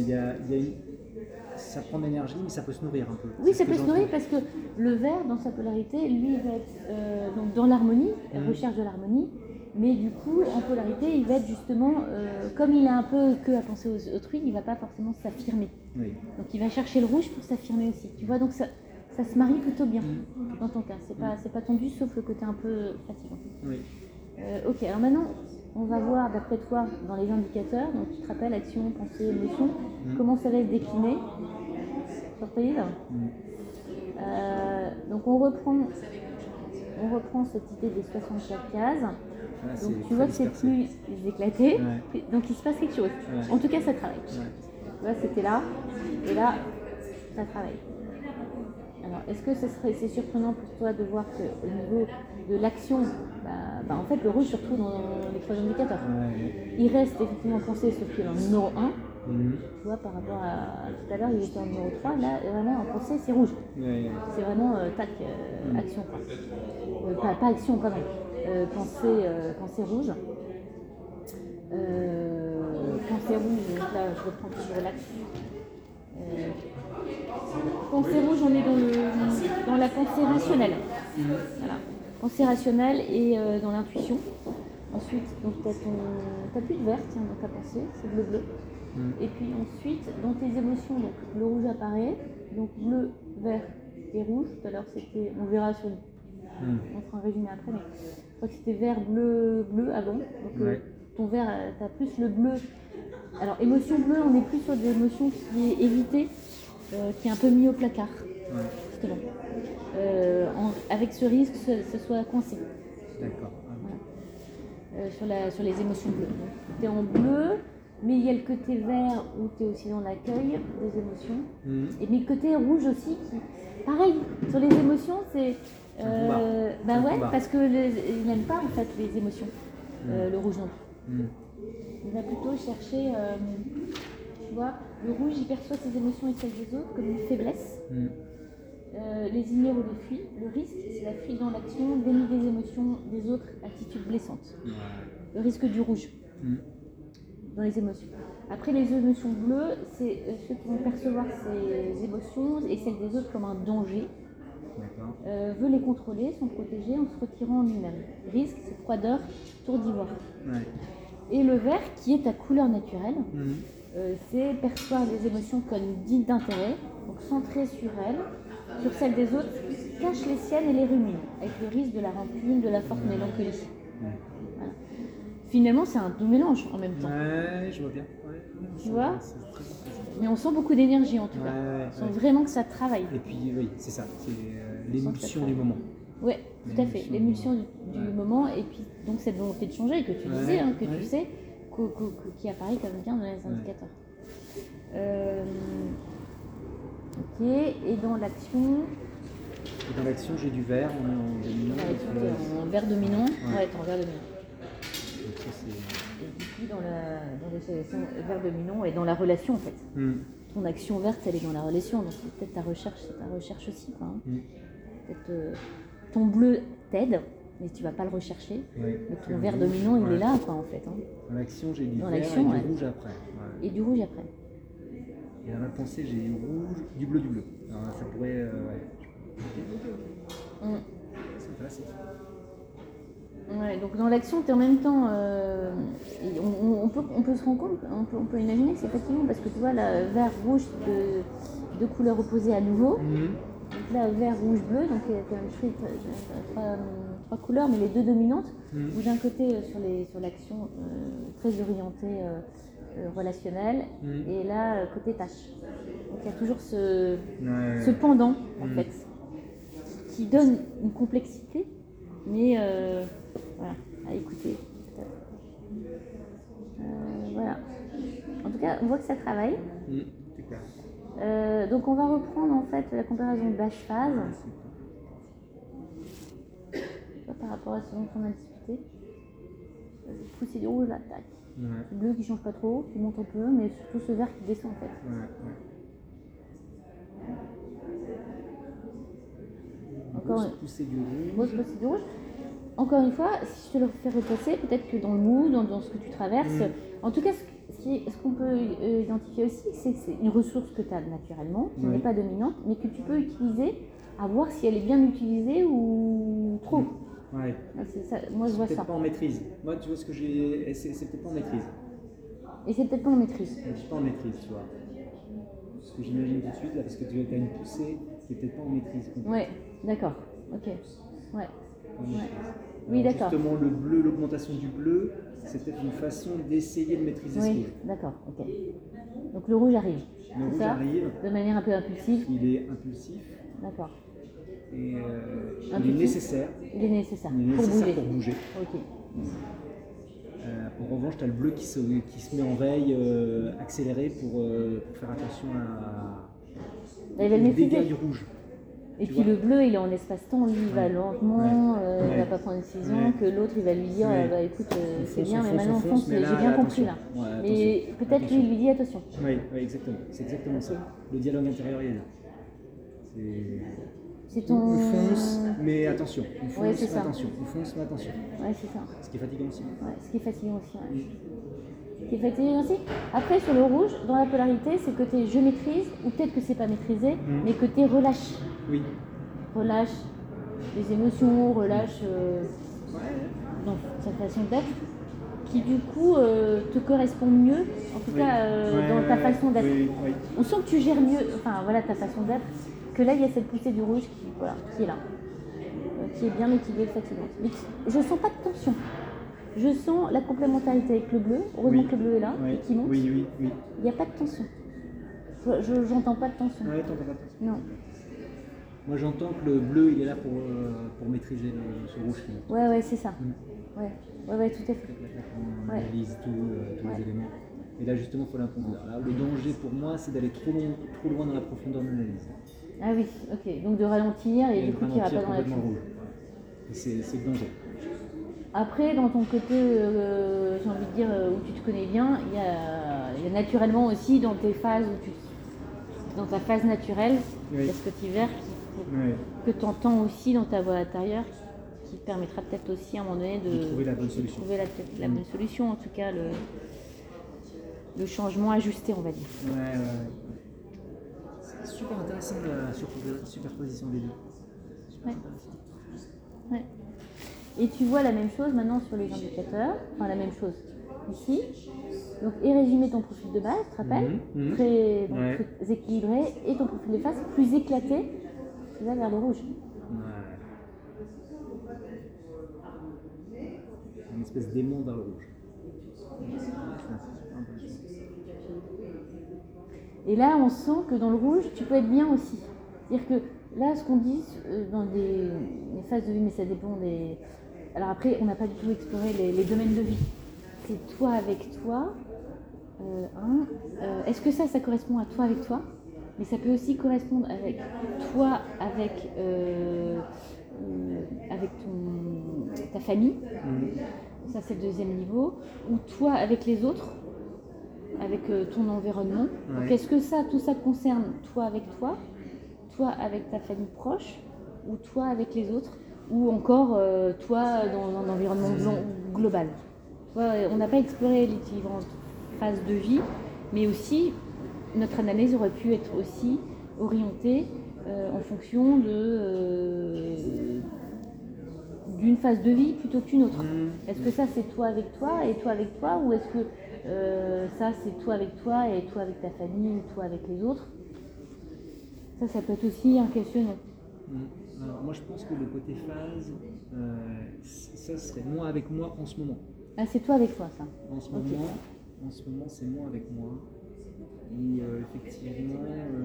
ça prend de l'énergie, mais ça peut se nourrir un peu. Oui, ça peut se nourrir parce que le vert, dans sa polarité, lui, va être donc dans l'harmonie, recherche de l'harmonie, mais du coup, en polarité, il va être justement, comme il a un peu que à penser aux autrui, il ne va pas forcément s'affirmer. Oui. Donc il va chercher le rouge pour s'affirmer aussi. Tu vois, donc ça se marie plutôt bien dans ton cas. C'est pas tendu, sauf le côté un peu fatigant. Oui. Ok, alors maintenant, on va voir, d'après toi, dans les indicateurs, donc tu te rappelles, action, pensée, émotion, comment ça va se décliner sur ta livre. Donc on reprend cette idée des 64 cases. Donc tu vois que c'est plus éclaté, donc il se passe quelque chose. En tout cas, ça travaille. Tu vois, c'était là, et là, ça travaille. Alors, est-ce que c'est surprenant pour toi de voir qu'au niveau de l'action, en fait, le rouge, surtout dans les trois indicateurs, il reste effectivement pensé, sauf qu'il est en numéro 1. Tu vois, par rapport à tout à l'heure, il était en numéro 3. Là, vraiment, en pensée, c'est rouge. C'est vraiment, action. Pas action, pardon. Pensée rouge. Pensée rouge, donc là, je reprends toujours l'axe. Pensée rouge, on est dans la pensée rationnelle. Voilà. Pensée rationnelle et dans l'intuition. Ensuite, tu n'as plus de vert dans ta pensée, c'est bleu-bleu. Et puis ensuite, dans tes émotions, donc le rouge apparaît, donc bleu, vert et rouge. Tout à l'heure, c'était, on verra sur on fera un résumé après, mais je crois que c'était vert, bleu avant. Donc ton vert, tu as plus le bleu. Alors, émotion bleue, on est plus sur des émotions qui est évitée, qui est un peu mis au placard, justement. Avec ce risque que ce soit coincé. D'accord. Voilà. Sur les émotions bleues. Tu es en bleu, mais il y a le côté vert où tu es aussi dans l'accueil des émotions. Et mais le côté rouge aussi, qui, pareil, sur les émotions, c'est. Parce qu'il n'aime pas en fait les émotions, le rouge non plus. Il va plutôt chercher, tu vois, le rouge il perçoit ses émotions et celles des autres comme une faiblesse. Les ignore ou les fuit. Le risque, c'est la fuite dans l'action, déni des émotions des autres, attitudes blessantes. Le risque du rouge dans les émotions. Après, les émotions bleues, c'est ceux qui vont percevoir ces émotions et celles des autres comme un danger. Veut les contrôler, sont protégés en se retirant en lui-même. Risque, c'est froideur, tour d'ivoire. Et le vert, qui est ta couleur naturelle, c'est percevoir les émotions comme dignes d'intérêt, donc centré sur elles, sur celles des autres, cache les siennes et les rumine, avec le risque de la rancune, de la forte mélancolie. Voilà. Finalement, c'est un doux mélange en même temps. Ouais, je vois bien. Ouais. Tu vois? C'est très intéressant. Mais on sent beaucoup d'énergie en tout cas. Ouais, On sent vraiment que ça travaille. Et puis, oui, c'est ça, c'est l'émulsion du moment. Oui, tout à fait. L'émulsion du moment et puis donc cette volonté de changer que tu disais, hein, que tu sais, qui apparaît comme bien dans les indicateurs. Ok, et dans l'action. Et dans l'action, j'ai du vert en dominant. En vert dominant. Ouais, t'es en vert dominant. Donc ça, c'est... Et du coup, dans les vert dominant et dans la relation en fait. Ton action verte, elle est dans la relation, donc c'est peut-être ta recherche aussi. Quoi, hein. Peut-être ton bleu t'aide, mais tu vas pas le rechercher. Mais ton vert dominant, il est là, quoi, en fait. Hein. Dans l'action, j'ai du vert et du rouge après. Et du rouge après. Et dans la pensée, j'ai du rouge, du bleu. Alors, ça pourrait... C'est intéressant. Ouais, donc dans l'action, tu es en même temps... on peut se rendre compte, on peut imaginer que c'est fatigant, parce que tu vois, là, vert, rouge, deux couleurs opposées à nouveau. Donc là, vert, rouge, bleu, donc tu as trois couleurs, mais les deux dominantes, où d'un côté, sur l'action, très orientée relationnelle, et là, côté tâche. Donc il y a toujours ce pendant, en fait, qui donne une complexité, mais voilà, à écouter, peut-être. Voilà. En tout cas, on voit que ça travaille. C'est clair. Donc on va reprendre en fait la comparaison de phase par rapport à ce dont on a discuté. Pousser du rouge là, tac. Le bleu qui change pas trop, qui monte un peu, mais surtout ce vert qui descend en fait. Encore une pousser du rouge. Encore une fois, si je te le fais repasser, peut-être que dans le mood, dans ce que tu traverses, en tout cas, ce qu'on peut identifier aussi, c'est que c'est une ressource que tu as naturellement, qui n'est pas dominante, mais que tu peux utiliser à voir si elle est bien utilisée ou trop. Ouais. Ça, moi, je vois ça. C'est peut-être pas en maîtrise. Moi, tu vois ce que j'ai. C'est peut-être pas en maîtrise. Et c'est peut-être pas en maîtrise. Je suis pas en maîtrise, tu vois. Ce que j'imagine tout de suite, là, parce que tu as une poussée qui est peut-être pas en maîtrise. Ouais, d'accord. Ok. Ouais. Oui, d'accord. Justement, le bleu, l'augmentation du bleu, c'est peut-être une façon d'essayer de maîtriser ce rouge. Oui, d'accord, ok. Donc le rouge arrive. Le rouge arrive. De manière un peu impulsive. Il est impulsif. D'accord. Et il est nécessaire. Il est nécessaire. Pour bouger. Ok. En revanche, tu as le bleu qui se met en veille accéléré pour faire attention au dégât du rouge. Et puis le bleu, il est en espace-temps, lui, il va lentement, il ne va pas prendre une décision, que l'autre, il va lui dire, bah écoute, c'est bien, mais maintenant on fonce, mais j'ai bien compris là. Mais peut-être lui, il lui dit attention. Oui, exactement, c'est exactement ça. Le dialogue intérieur, il est là. C'est ton... On fonce, mais attention. On fonce, mais ça. attention. On fonce, mais attention. Ouais, c'est ça. Ce qui est fatigant aussi. Ouais, ce qui est fatigant aussi. Ce qui est fatigant aussi. Après, sur le rouge, dans la polarité, c'est que tu es je maîtrise, ou peut-être que c'est pas maîtrisé, mais que tu es relâche. Oui. Relâche les émotions, relâche dans sa façon d'être, qui du coup te correspond mieux, en tout cas dans ta façon d'être. On sent que tu gères mieux, enfin voilà, ta façon d'être, que là il y a cette poussée du rouge qui est là, qui est bien équilibrée, fatigante. Mais je sens pas de tension. Je sens la complémentarité avec le bleu, heureusement que le bleu est là, et qui monte. Oui. Il n'y a pas de tension. J'entends pas de tension. Ouais, t'entends pas de tension. Non. Moi j'entends que le bleu il est là pour maîtriser ce rouge. Ouais, c'est ça. Ouais, tout à fait. On analyse tous les éléments. Et là justement il faut l'imposer. Là, le danger pour moi c'est d'aller trop loin dans la profondeur de l'analyse. Ah oui, ok. Donc de ralentir et du coup tu n'iras pas dans la rouge. C'est le danger. Après, dans ton côté, j'ai envie de dire, où tu te connais bien, il y a naturellement aussi dans tes phases, dans ta phase naturelle, il y a ce petit vert que tu entends aussi dans ta voix intérieure, qui te permettra peut-être aussi à un moment donné de trouver la bonne solution. Trouver la bonne solution, en tout cas le changement ajusté, on va dire. Ouais. C'est super intéressant la superposition des deux. Super intéressant. Ouais. Et tu vois la même chose maintenant sur les indicateurs, enfin la même chose ici. Donc, et résumer ton profil de base, tu te rappelles, très équilibré, et ton profil de face plus éclaté, tu vas vers le rouge. Une espèce d'aimant vers le rouge. C'est super intéressant. Et là, on sent que dans le rouge, tu peux être bien aussi. C'est-à-dire que là, ce qu'on dit dans les phases de vie, mais ça dépend des... Alors après, on n'a pas du tout exploré les domaines de vie. C'est toi avec toi. Est-ce que ça correspond à toi avec toi? Mais ça peut aussi correspondre avec toi, avec ta famille. Ça, c'est le deuxième niveau. Ou toi avec les autres, avec ton environnement. Ouais. Donc, est-ce que tout ça concerne toi avec ta famille proche, ou toi avec les autres, ou encore toi dans un environnement global? On n'a pas exploré les différentes phases de vie, mais aussi notre analyse aurait pu être aussi orientée en fonction d'une phase de vie plutôt qu'une autre. Est-ce que ça c'est toi avec toi et toi avec toi, ou est-ce que ça c'est toi avec toi et toi avec ta famille, ou toi avec les autres? Ça peut être aussi un questionnement. Alors moi je pense que le côté phase, ça serait moi avec moi en ce moment. Ah, c'est toi avec toi, ça. En ce moment c'est moi avec moi. Et effectivement,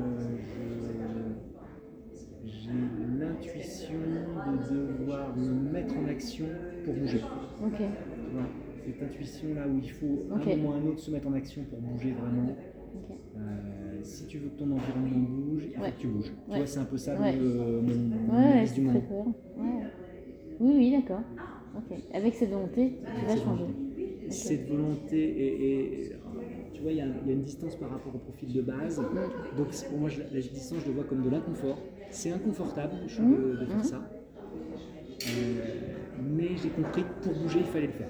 j'ai l'intuition de devoir me mettre en action pour bouger. Ok. Voilà. Cette intuition-là où il faut à un moment ou à un autre se mettre en action pour bouger vraiment. Okay. Si tu veux que ton environnement bouge, il faut que tu bouges. Tu vois, c'est un peu ça mon c'est du moment. Très cohérent. Oui, d'accord. Ok. Avec cette volonté, tu vas changer. Okay. Cette volonté et tu vois, il y a une distance par rapport au profil de base. Donc pour moi, la distance, je le vois comme de l'inconfort. C'est inconfortable de faire ça. Mais j'ai compris que pour bouger, il fallait le faire.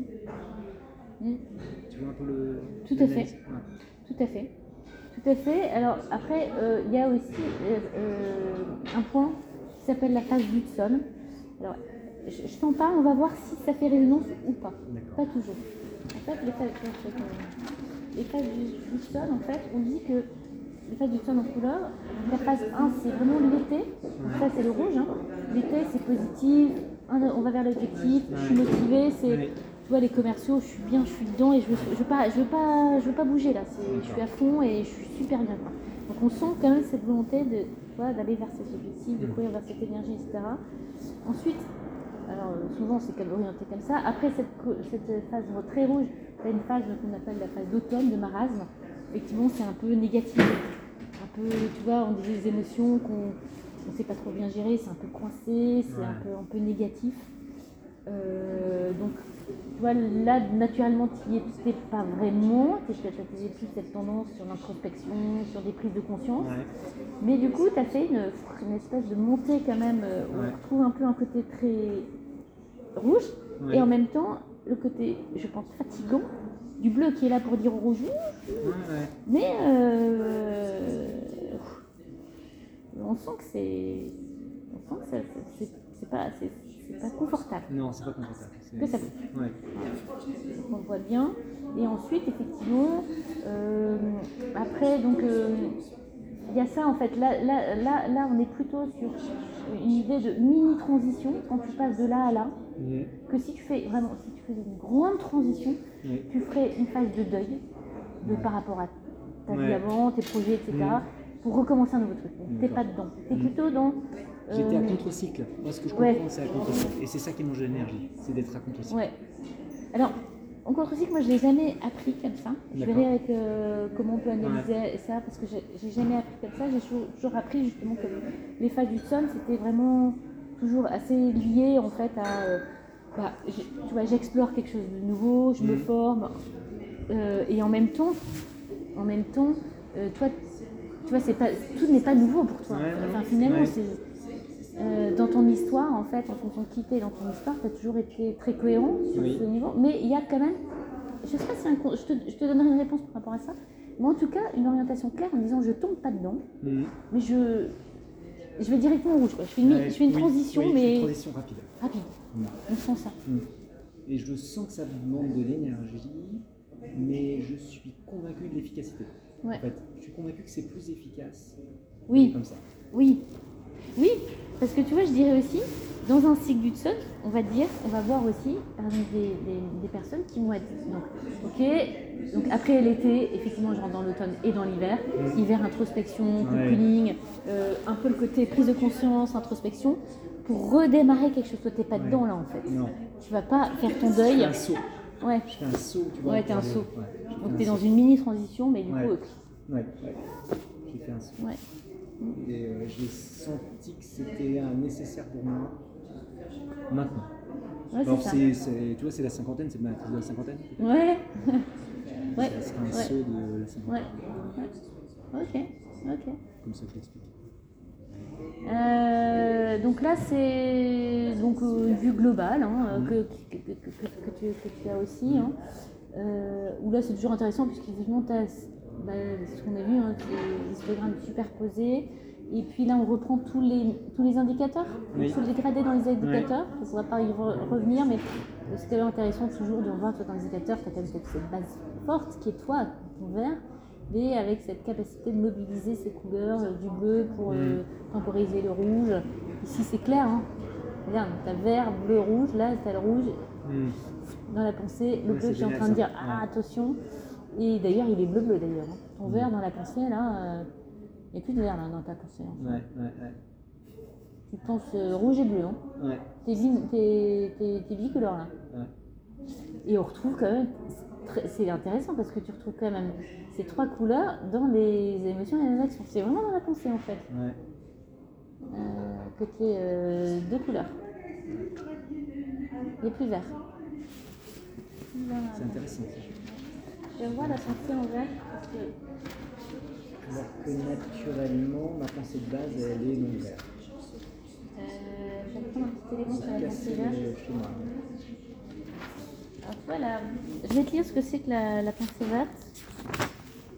Tu vois un peu le... Tout à fait. Ouais. Tout à fait. Tout à fait. Alors après, il y a aussi un point qui s'appelle la phase d'Hudson. Alors, je t'en parle, on va voir si ça fait résonance ou pas. Pas toujours. En fait, les phases d'Hudson, en fait, on dit que les phases d'Hudson en couleur, la phase 1, c'est vraiment l'été. Ça, c'est le rouge. Hein. L'été, c'est positif. On va vers l'objectif. Je suis motivée. Tu vois, les commerciaux, je suis bien, je suis dedans et je veux pas bouger là. Je suis à fond et je suis super bien. Quoi. Donc on sent quand même cette volonté d'aller vers cet objectif, de courir vers cette énergie, etc. Ensuite, alors souvent c'est orienté comme ça. Après cette phase très rouge, tu as une phase qu'on appelle la phase d'automne, de marasme. Effectivement, c'est un peu négatif. Un peu, tu vois, on dit des émotions qu'on ne sait pas trop bien gérer, c'est un peu coincé, c'est un peu négatif. Donc, tu vois, là, naturellement, tu n'y étais pas vraiment. Tu avais plus cette tendance sur l'introspection, sur des prises de conscience. Mais du coup, tu as fait une espèce de montée quand même. Où on retrouve un peu un côté très rouge. Et en même temps, le côté, je pense, fatigant du bleu qui est là pour dire au rouge. Mais on sent que c'est pas confortable. Non, c'est pas confortable. Que ça bouge. On voit bien. Et ensuite, effectivement, après, donc, il y a ça en fait. Là, on est plutôt sur une idée de mini-transition quand tu passes de là à là. Que si tu faisais une grande transition, tu ferais une phase de deuil par rapport à ta vie avant, tes projets, etc. Pour recommencer un nouveau truc. T'es pas dedans. T'es plutôt dans... J'étais à contre-cycle. Moi, ce que je comprends, c'est à contre-cycle. Et c'est ça qui mange de l'énergie, c'est d'être à contre-cycle. Alors, en contre-cycle, moi, je ne l'ai jamais appris comme ça. Je verrai avec comment on peut analyser ça, parce que j'ai jamais appris comme ça. J'ai toujours appris justement que les phases du Sun, c'était vraiment toujours assez lié en fait à... tu vois, j'explore quelque chose de nouveau, je me forme. Et en même temps, toi, tu vois, tout n'est pas nouveau pour toi. Enfin, finalement, c'est... dans ton histoire, en fait, en fonction de qui t'es dans ton histoire, tu as toujours été très cohérent sur ce niveau. Mais il y a quand même, je sais pas si je te donnerai une réponse par rapport à ça, mais en tout cas, une orientation claire en disant je tombe pas dedans, mais je vais directement au rouge. Quoi. Je fais une transition, mais... une transition rapide. On sent ça. Et je sens que ça demande de l'énergie, mais je suis convaincu de l'efficacité. En fait, je suis convaincu que c'est plus efficace. Oui. Comme ça. Oui. Parce que tu vois, je dirais aussi, dans un cycle du Tsun, on va voir aussi par exemple, des personnes qui vont être. Donc, ok, donc après l'été, effectivement, je rentre dans l'automne et dans l'hiver. Hiver, introspection, cocooning, un peu le côté prise de conscience, introspection, pour redémarrer quelque chose. Toi, t'es pas dedans là en fait. Non. Tu vas pas faire ton deuil. Je fais un saut. Ouais. Je fais un saut, tu vois. Ouais, t'es un saut. Ouais. Donc t'es dans une mini transition, mais du coup. Ouais. J'ai fait un saut. Ouais. Et j'ai senti que c'était nécessaire pour moi maintenant. Ouais, alors c'est ça. Tu vois, c'est la cinquantaine, c'est ma crise de la cinquantaine. Ouais. Ouais. Ça sera un saut de la cinquantaine. Ouais. Ok. Comme ça, je l'explique. Donc là, c'est donc une vue globale que tu as aussi. Où là, c'est toujours intéressant puisqu'effectivement, tu as ce qu'on a vu, les histogrammes superposés. Et puis là, on reprend tous les indicateurs. Il faut les dégrader dans les indicateurs. Il ne faudra pas y revenir, mais c'est quand même intéressant toujours de voir toi, dans l'indicateur, tu as quand même cette base forte qui est toi, ton vert, mais avec cette capacité de mobiliser ces couleurs, du bleu pour temporiser le rouge. Ici, c'est clair. Regarde, tu as vert, bleu, rouge. Là, tu as le rouge. Dans la pensée, le bleu qui est en train de dire attention. Et d'ailleurs, il est bleu d'ailleurs. Ton vert dans la pensée, là, il n'y a plus de vert là, dans ta pensée. Ouais. Tu penses rouge et bleu. Ouais. T'es bicolore là. Ouais. Et on retrouve quand même, c'est intéressant parce que tu retrouves quand même ces trois couleurs dans les émotions et les actions. C'est vraiment dans la pensée en fait. Ouais. Côté deux couleurs. Les plus verts. C'est intéressant. Je vois la pensée en vert parce que. Alors que naturellement, ma pensée de base, elle est non vert. Je vais prendre un petit élément sur la pensée verte. Alors voilà, je vais te lire ce que c'est que la pensée verte.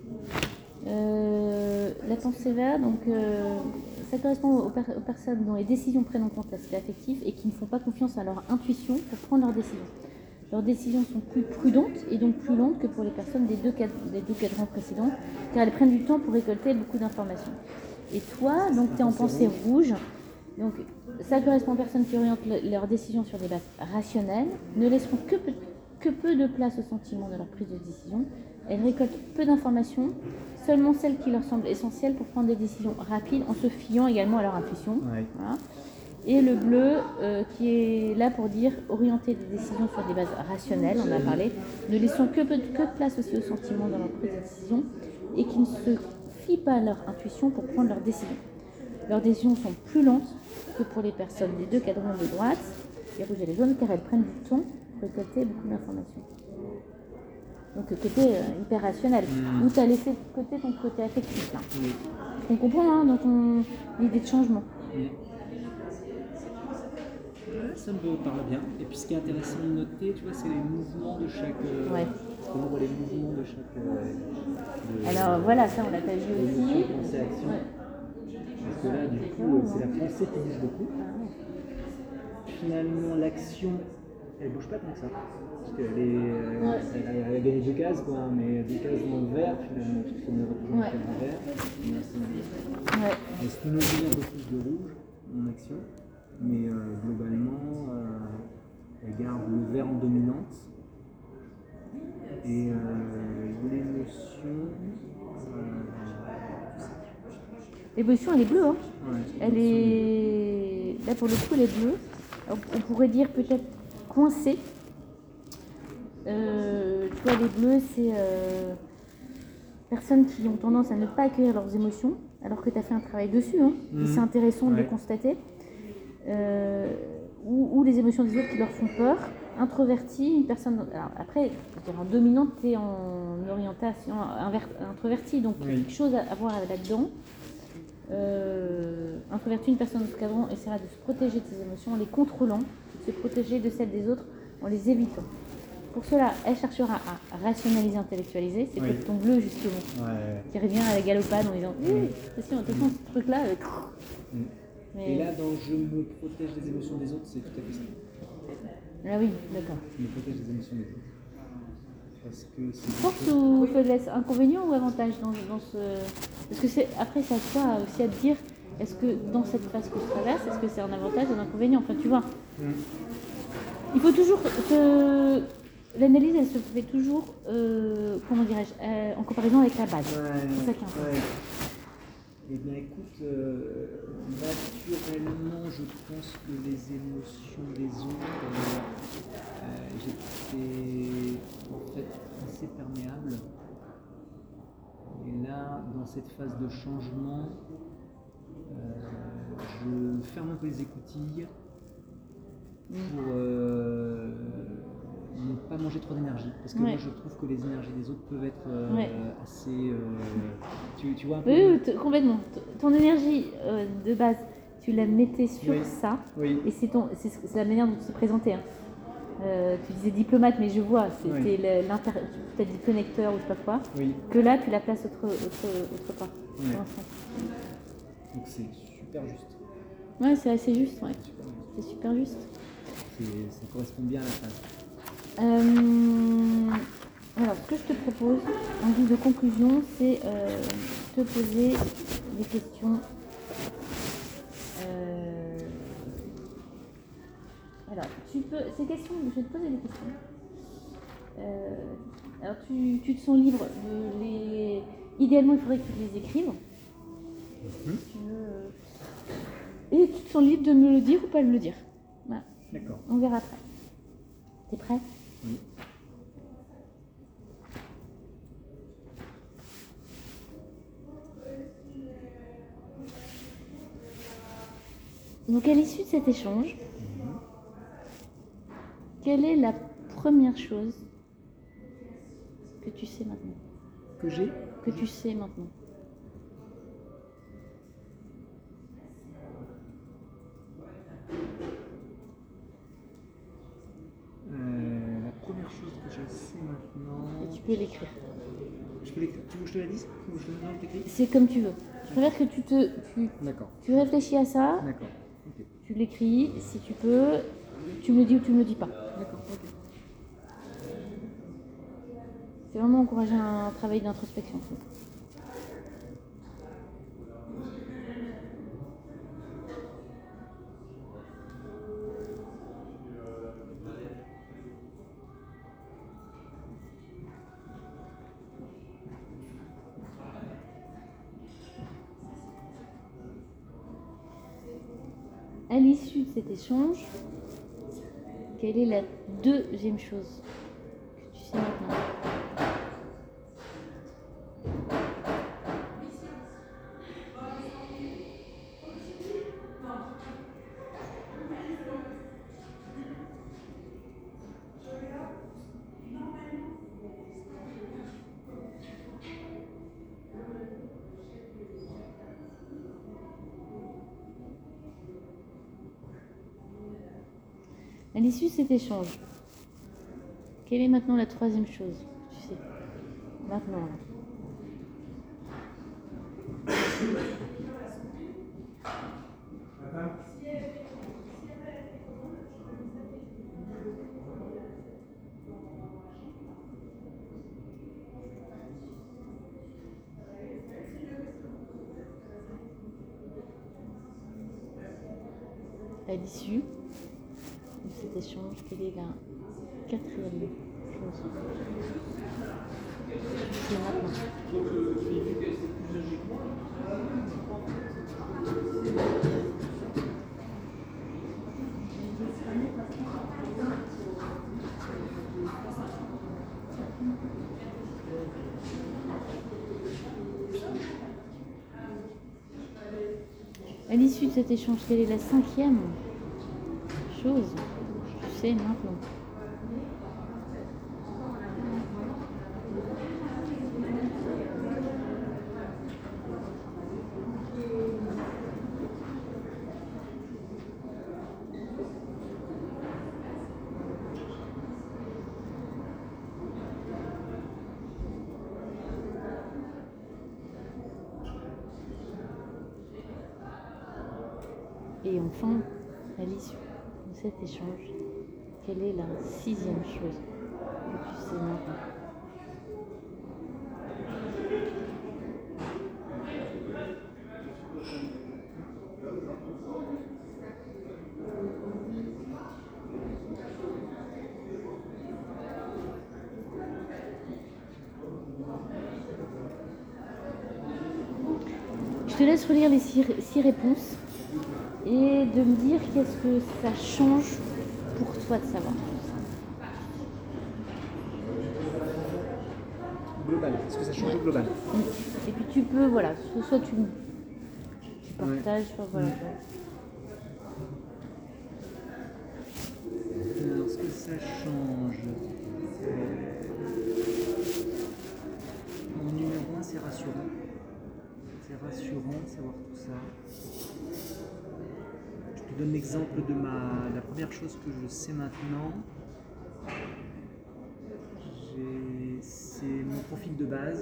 La pensée verte, donc ça correspond aux personnes dont les décisions prennent en compte l'aspect affectif et qui ne font pas confiance à leur intuition pour prendre leurs décisions. Leurs décisions sont plus prudentes et donc plus lentes que pour les personnes des deux cadrans précédents, car elles prennent du temps pour récolter beaucoup d'informations. Et toi, donc tu es en pensée rouge, donc ça correspond aux personnes qui orientent leurs décisions sur des bases rationnelles, ne laisseront que peu de place au sentiment de leur prise de décision. Elles récoltent peu d'informations, seulement celles qui leur semblent essentielles pour prendre des décisions rapides en se fiant également à leur intuition. Ouais. Voilà. Et le bleu qui est là pour dire orienter des décisions sur des bases rationnelles, on a parlé, ne laissant que de place aussi aux sentiments dans leur prise de décision et qui ne se fient pas à leur intuition pour prendre leurs décisions. Leurs décisions sont plus lentes que pour les personnes des deux cadrans de droite, les rouges et les jaunes, car elles prennent du temps pour récolter beaucoup d'informations. Donc côté hyper rationnel, où tu as laissé de côté ton côté affectif là. On comprend dans ton idée de changement. Ça me parle bien. Et puis ce qui est intéressant de noter, tu vois, c'est les mouvements de chaque. On voit les mouvements de chaque. Alors voilà, ça on l'a pas vu aussi. Pensée-action. Parce que là, du coup, c'est la pensée qui bouge beaucoup. Finalement, l'action, elle bouge pas tant que ça. Parce qu'elle elle a gagné 2 cases, quoi, mais 2 cases dans le vert, finalement, parce que ça ne représente pas le vert. Elle stimule un peu plus de rouge en action. Mais globalement, elle garde le vert en dominante. Et l'émotion. L'émotion, elle est bleue. Ouais, elle est. Là, pour le coup, elle est bleue. On pourrait dire peut-être coincée. Tu vois, les bleus, c'est personnes qui ont tendance à ne pas accueillir leurs émotions, alors que tu as fait un travail dessus. Et c'est intéressant de le constater. Ou les émotions des autres qui leur font peur. Introvertie, une personne. Alors après, en dominante, tu es en orientation introvertie, donc quelque chose à voir là-dedans. Introvertie, une personne de ce cadran essaiera de se protéger de ses émotions en les contrôlant, de se protéger de celles des autres en les évitant. Pour cela, elle cherchera à rationaliser, intellectualiser. C'est peut-être ton bleu, justement, qui revient à la galopade en disant attention, ce truc-là. Et là, dans je me protège des émotions des autres, c'est tout à fait ça. Ah oui, d'accord. Je me protège des émotions des autres. Parce que c'est force ou faiblesse, inconvénient ou avantage dans ce. Parce que après, c'est à toi aussi à te dire est-ce que dans cette phase que je traverse, est-ce que c'est un avantage ou un inconvénient? Enfin, tu vois. Il faut toujours l'analyse, elle se fait toujours, comment dirais-je, en comparaison avec la base. C'est ça qui est important. Eh bien, écoute, naturellement, je pense que les émotions des autres, j'étais en fait assez perméable. Et là, dans cette phase de changement, je ferme un peu les écoutilles pour ne pas manger trop d'énergie. Parce que moi, je trouve que les énergies des autres peuvent être assez... tu vois un peu... Oui, complètement. Ton énergie de base, tu la mettais sur ça. Oui. Et c'est la manière dont tu te présentais. Hein. Tu disais diplomate, mais je vois, c'était peut-être dit connecteur ou je sais pas quoi. Oui. Que là, tu la places autre part. Oui. Donc c'est super juste. Ouais, c'est assez juste, ouais. C'est super juste. Ça correspond bien à la phase. Alors, ce que je te propose, en guise de conclusion, c'est te poser des questions. Alors, ces questions, je vais te poser des questions. Alors, tu te sens libre de les... Idéalement, il faudrait que tu les écrives. Si tu veux. Et tu te sens libre de me le dire ou pas me le dire. Voilà. D'accord. On verra après. T'es prêt? Oui. Donc, à l'issue de cet échange, quelle est la première chose que tu sais maintenant? Que tu sais maintenant? La première chose que je sais maintenant... Et tu peux l'écrire. Je peux l'écrire. Tu veux que je te la dise ou je te la demande? C'est comme tu veux. Je préfère que tu réfléchis à ça. D'accord. Okay. Tu l'écris, si tu peux, tu me le dis ou tu me le dis pas. D'accord, ok. C'est vraiment encourager un travail d'introspection. À l'issue de cet échange, quelle est la deuxième chose que tu sais maintenant? À l'issue de cet échange, quelle est maintenant la troisième chose? Tu sais, maintenant. À l'issue de cet échange, quelle est la quatrième chose? C'est maintenant. À l'issue de cet échange, quelle est la cinquième chose que tu sais maintenant? Et enfin, à l'issue de cet échange, quelle est la sixième chose que tu sais maintenant? te laisse relire les 6 réponses et de me dire qu'est-ce que ça change pour toi de savoir tout ça. Global, est-ce que ça change au global? Et puis tu peux, voilà, soit tu partages, soit voilà. Alors, ce que ça change, mon numéro 1, c'est rassurant. C'est rassurant de savoir tout ça. Je te donne l'exemple de la première chose que je sais maintenant. C'est mon profil de base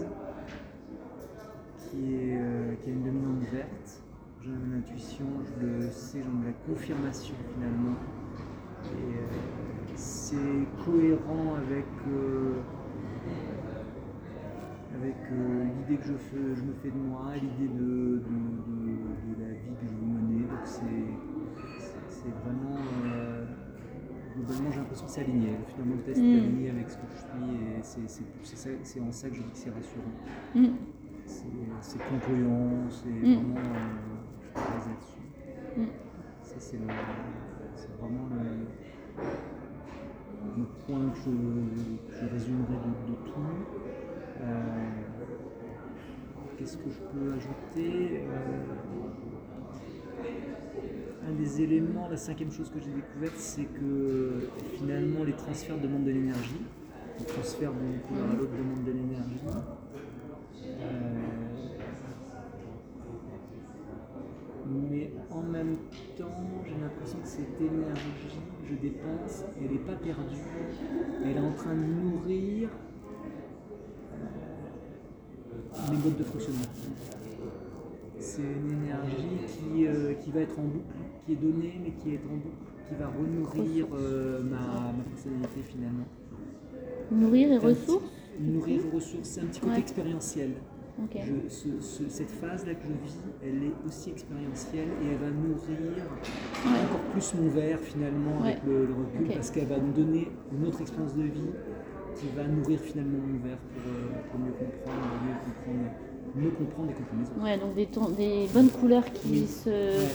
qui a une dominante verte. J'en ai une intuition, je le sais, j'en ai la confirmation finalement. Et c'est cohérent avec l'idée que je me fais de moi, l'idée de la vie que je veux mener. Donc c'est vraiment, globalement j'ai l'impression que c'est aligné. Finalement le test est aligné avec ce que je suis et c'est en ça que je dis que c'est rassurant. C'est concluant, c'est vraiment, je peux baser là-dessus. Ça c'est vraiment le point que je résumerai de tout. Qu'est-ce que je peux ajouter? Un des éléments, la 5e chose que j'ai découverte, c'est que finalement les transferts demandent de l'énergie. Les transferts d'une couleur à l'autre demandent de l'énergie. Mais en même temps, j'ai l'impression que cette énergie que je dépense, elle n'est pas perdue. Elle est en train de nourrir mes modes de fonctionnement. C'est une énergie qui va être en boucle, qui est donnée, mais qui est en boucle, qui va renourrir ma personnalité finalement. Nourrir et ressources? Nourrir et ressources, c'est un petit côté expérientiel. Okay. Cette phase-là que je vis, elle est aussi expérientielle et elle va nourrir encore plus mon verre finalement avec le recul parce qu'elle va me donner une autre expérience de vie qui va nourrir finalement mon verre pour mieux comprendre et comprendre les autres. Ouais, donc des bonnes couleurs qui se...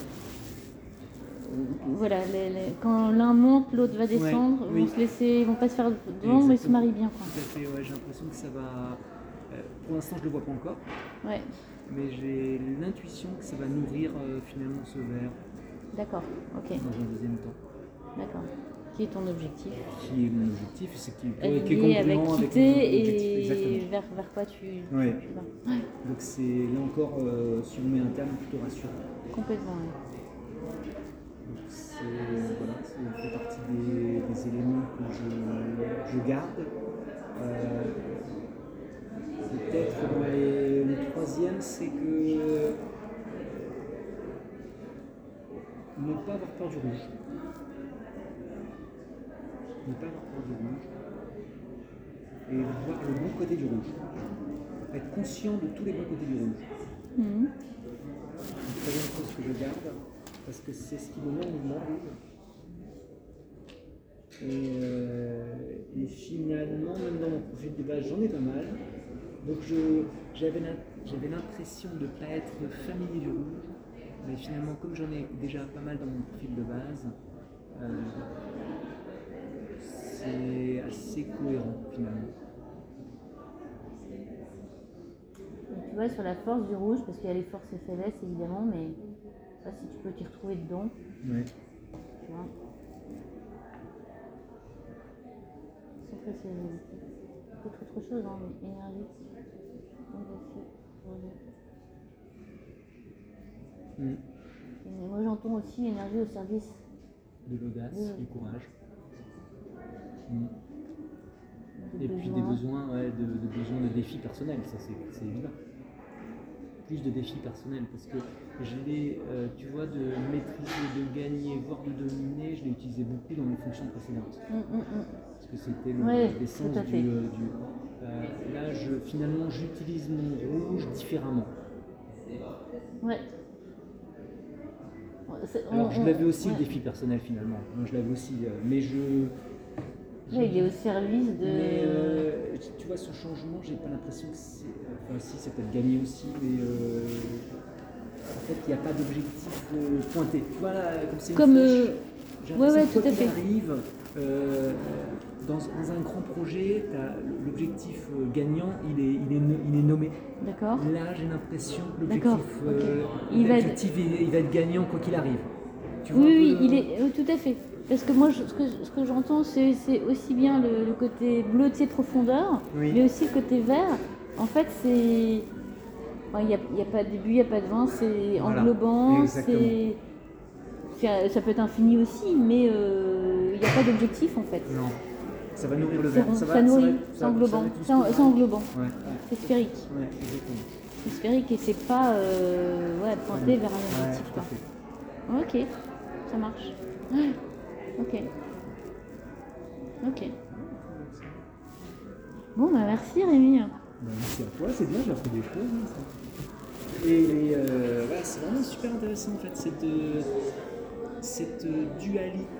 Voilà, quand l'un monte, l'autre va descendre, ils vont pas se faire devant, mais ils se marient bien. Quoi. Tout à fait, j'ai l'impression que ça va... pour l'instant, je le vois pas encore. Ouais. Mais j'ai l'intuition que ça va nourrir finalement ce verre. D'accord, ok. Dans un deuxième temps. D'accord. Qui est ton objectif? Qui est mon objectif, c'est qui est congruent avec mon objectif. Et vers quoi tu vas. Ouais. Donc c'est là encore, si on met un terme, plutôt rassurant. Complètement, Donc ça fait partie des éléments que je garde. Peut-être le 3e, c'est que ne pas avoir peur du rouge. Ne pas avoir peur du rouge. Et voir le bon côté du rouge. Être conscient de tous les bons côtés du rouge. Une 3e chose que je garde, parce que c'est ce qui me met en mouvement rouge. Et finalement, même dans mon profil de base, j'en ai pas mal. Donc j'avais l'impression de ne pas être familier du rouge, mais finalement comme j'en ai déjà pas mal dans mon profil de base, c'est assez cohérent finalement. Et tu vois, sur la force du rouge, parce qu'il y a les forces et faiblesses évidemment, mais je sais pas si tu peux t'y retrouver dedans. Ouais. Tu vois. Sans que c'est peut-être autre chose, hein, mais énergie. Et moi j'entends aussi énergie au service de l'audace, du courage. Et besoins. Puis des besoins, de défis personnels, ça c'est évident. Plus de défis personnels parce que je l'ai, tu vois, de maîtriser, de gagner, voire de dominer, je l'ai utilisé beaucoup dans mes fonctions précédentes. Parce que c'était l'essence du là, finalement, j'utilise mon rouge différemment. Ouais. Alors, je l'avais aussi le défi personnel finalement. Moi, je l'avais aussi, mais il est au service de. Mais tu vois, ce changement, j'ai pas l'impression que c'est. Enfin, si, c'est peut-être gagné aussi, mais en fait, il n'y a pas d'objectif pointé. Voilà, comme c'est une Comme, flèche. J'ai ouais, l'impression que tout à quoi qu'il fait. arrive, dans un grand projet, l'objectif gagnant, il est nommé. D'accord. Là, j'ai l'impression que D'accord, l'objectif, il va être gagnant quoi qu'il arrive. Tu vois Oui, un peu il est tout à fait. Parce que moi, ce que j'entends, c'est aussi bien le côté bleu de ses profondeurs, Oui. mais aussi le côté vert. En fait, c'est. Il n'y a pas de début, il n'y a pas de fin, c'est Voilà, englobant, exactement. ça peut être infini aussi, mais il n'y a pas d'objectif en fait. Non, ça va nourrir le C'est verre. rond, Ça ça nourrit, c'est va englobant. être juste C'est englobant. Ouais, C'est sphérique. ouais, exactement. C'est sphérique et c'est pas pointé vers un Ouais, objectif. tout à Quoi. fait. Ok, ça marche. Ouais. Ok. Ok. Bon, bah merci Rémi. Merci à toi, c'est bien, j'ai appris des choses. Hein, ça. Et ouais, c'est vraiment super intéressant en fait, cette dualité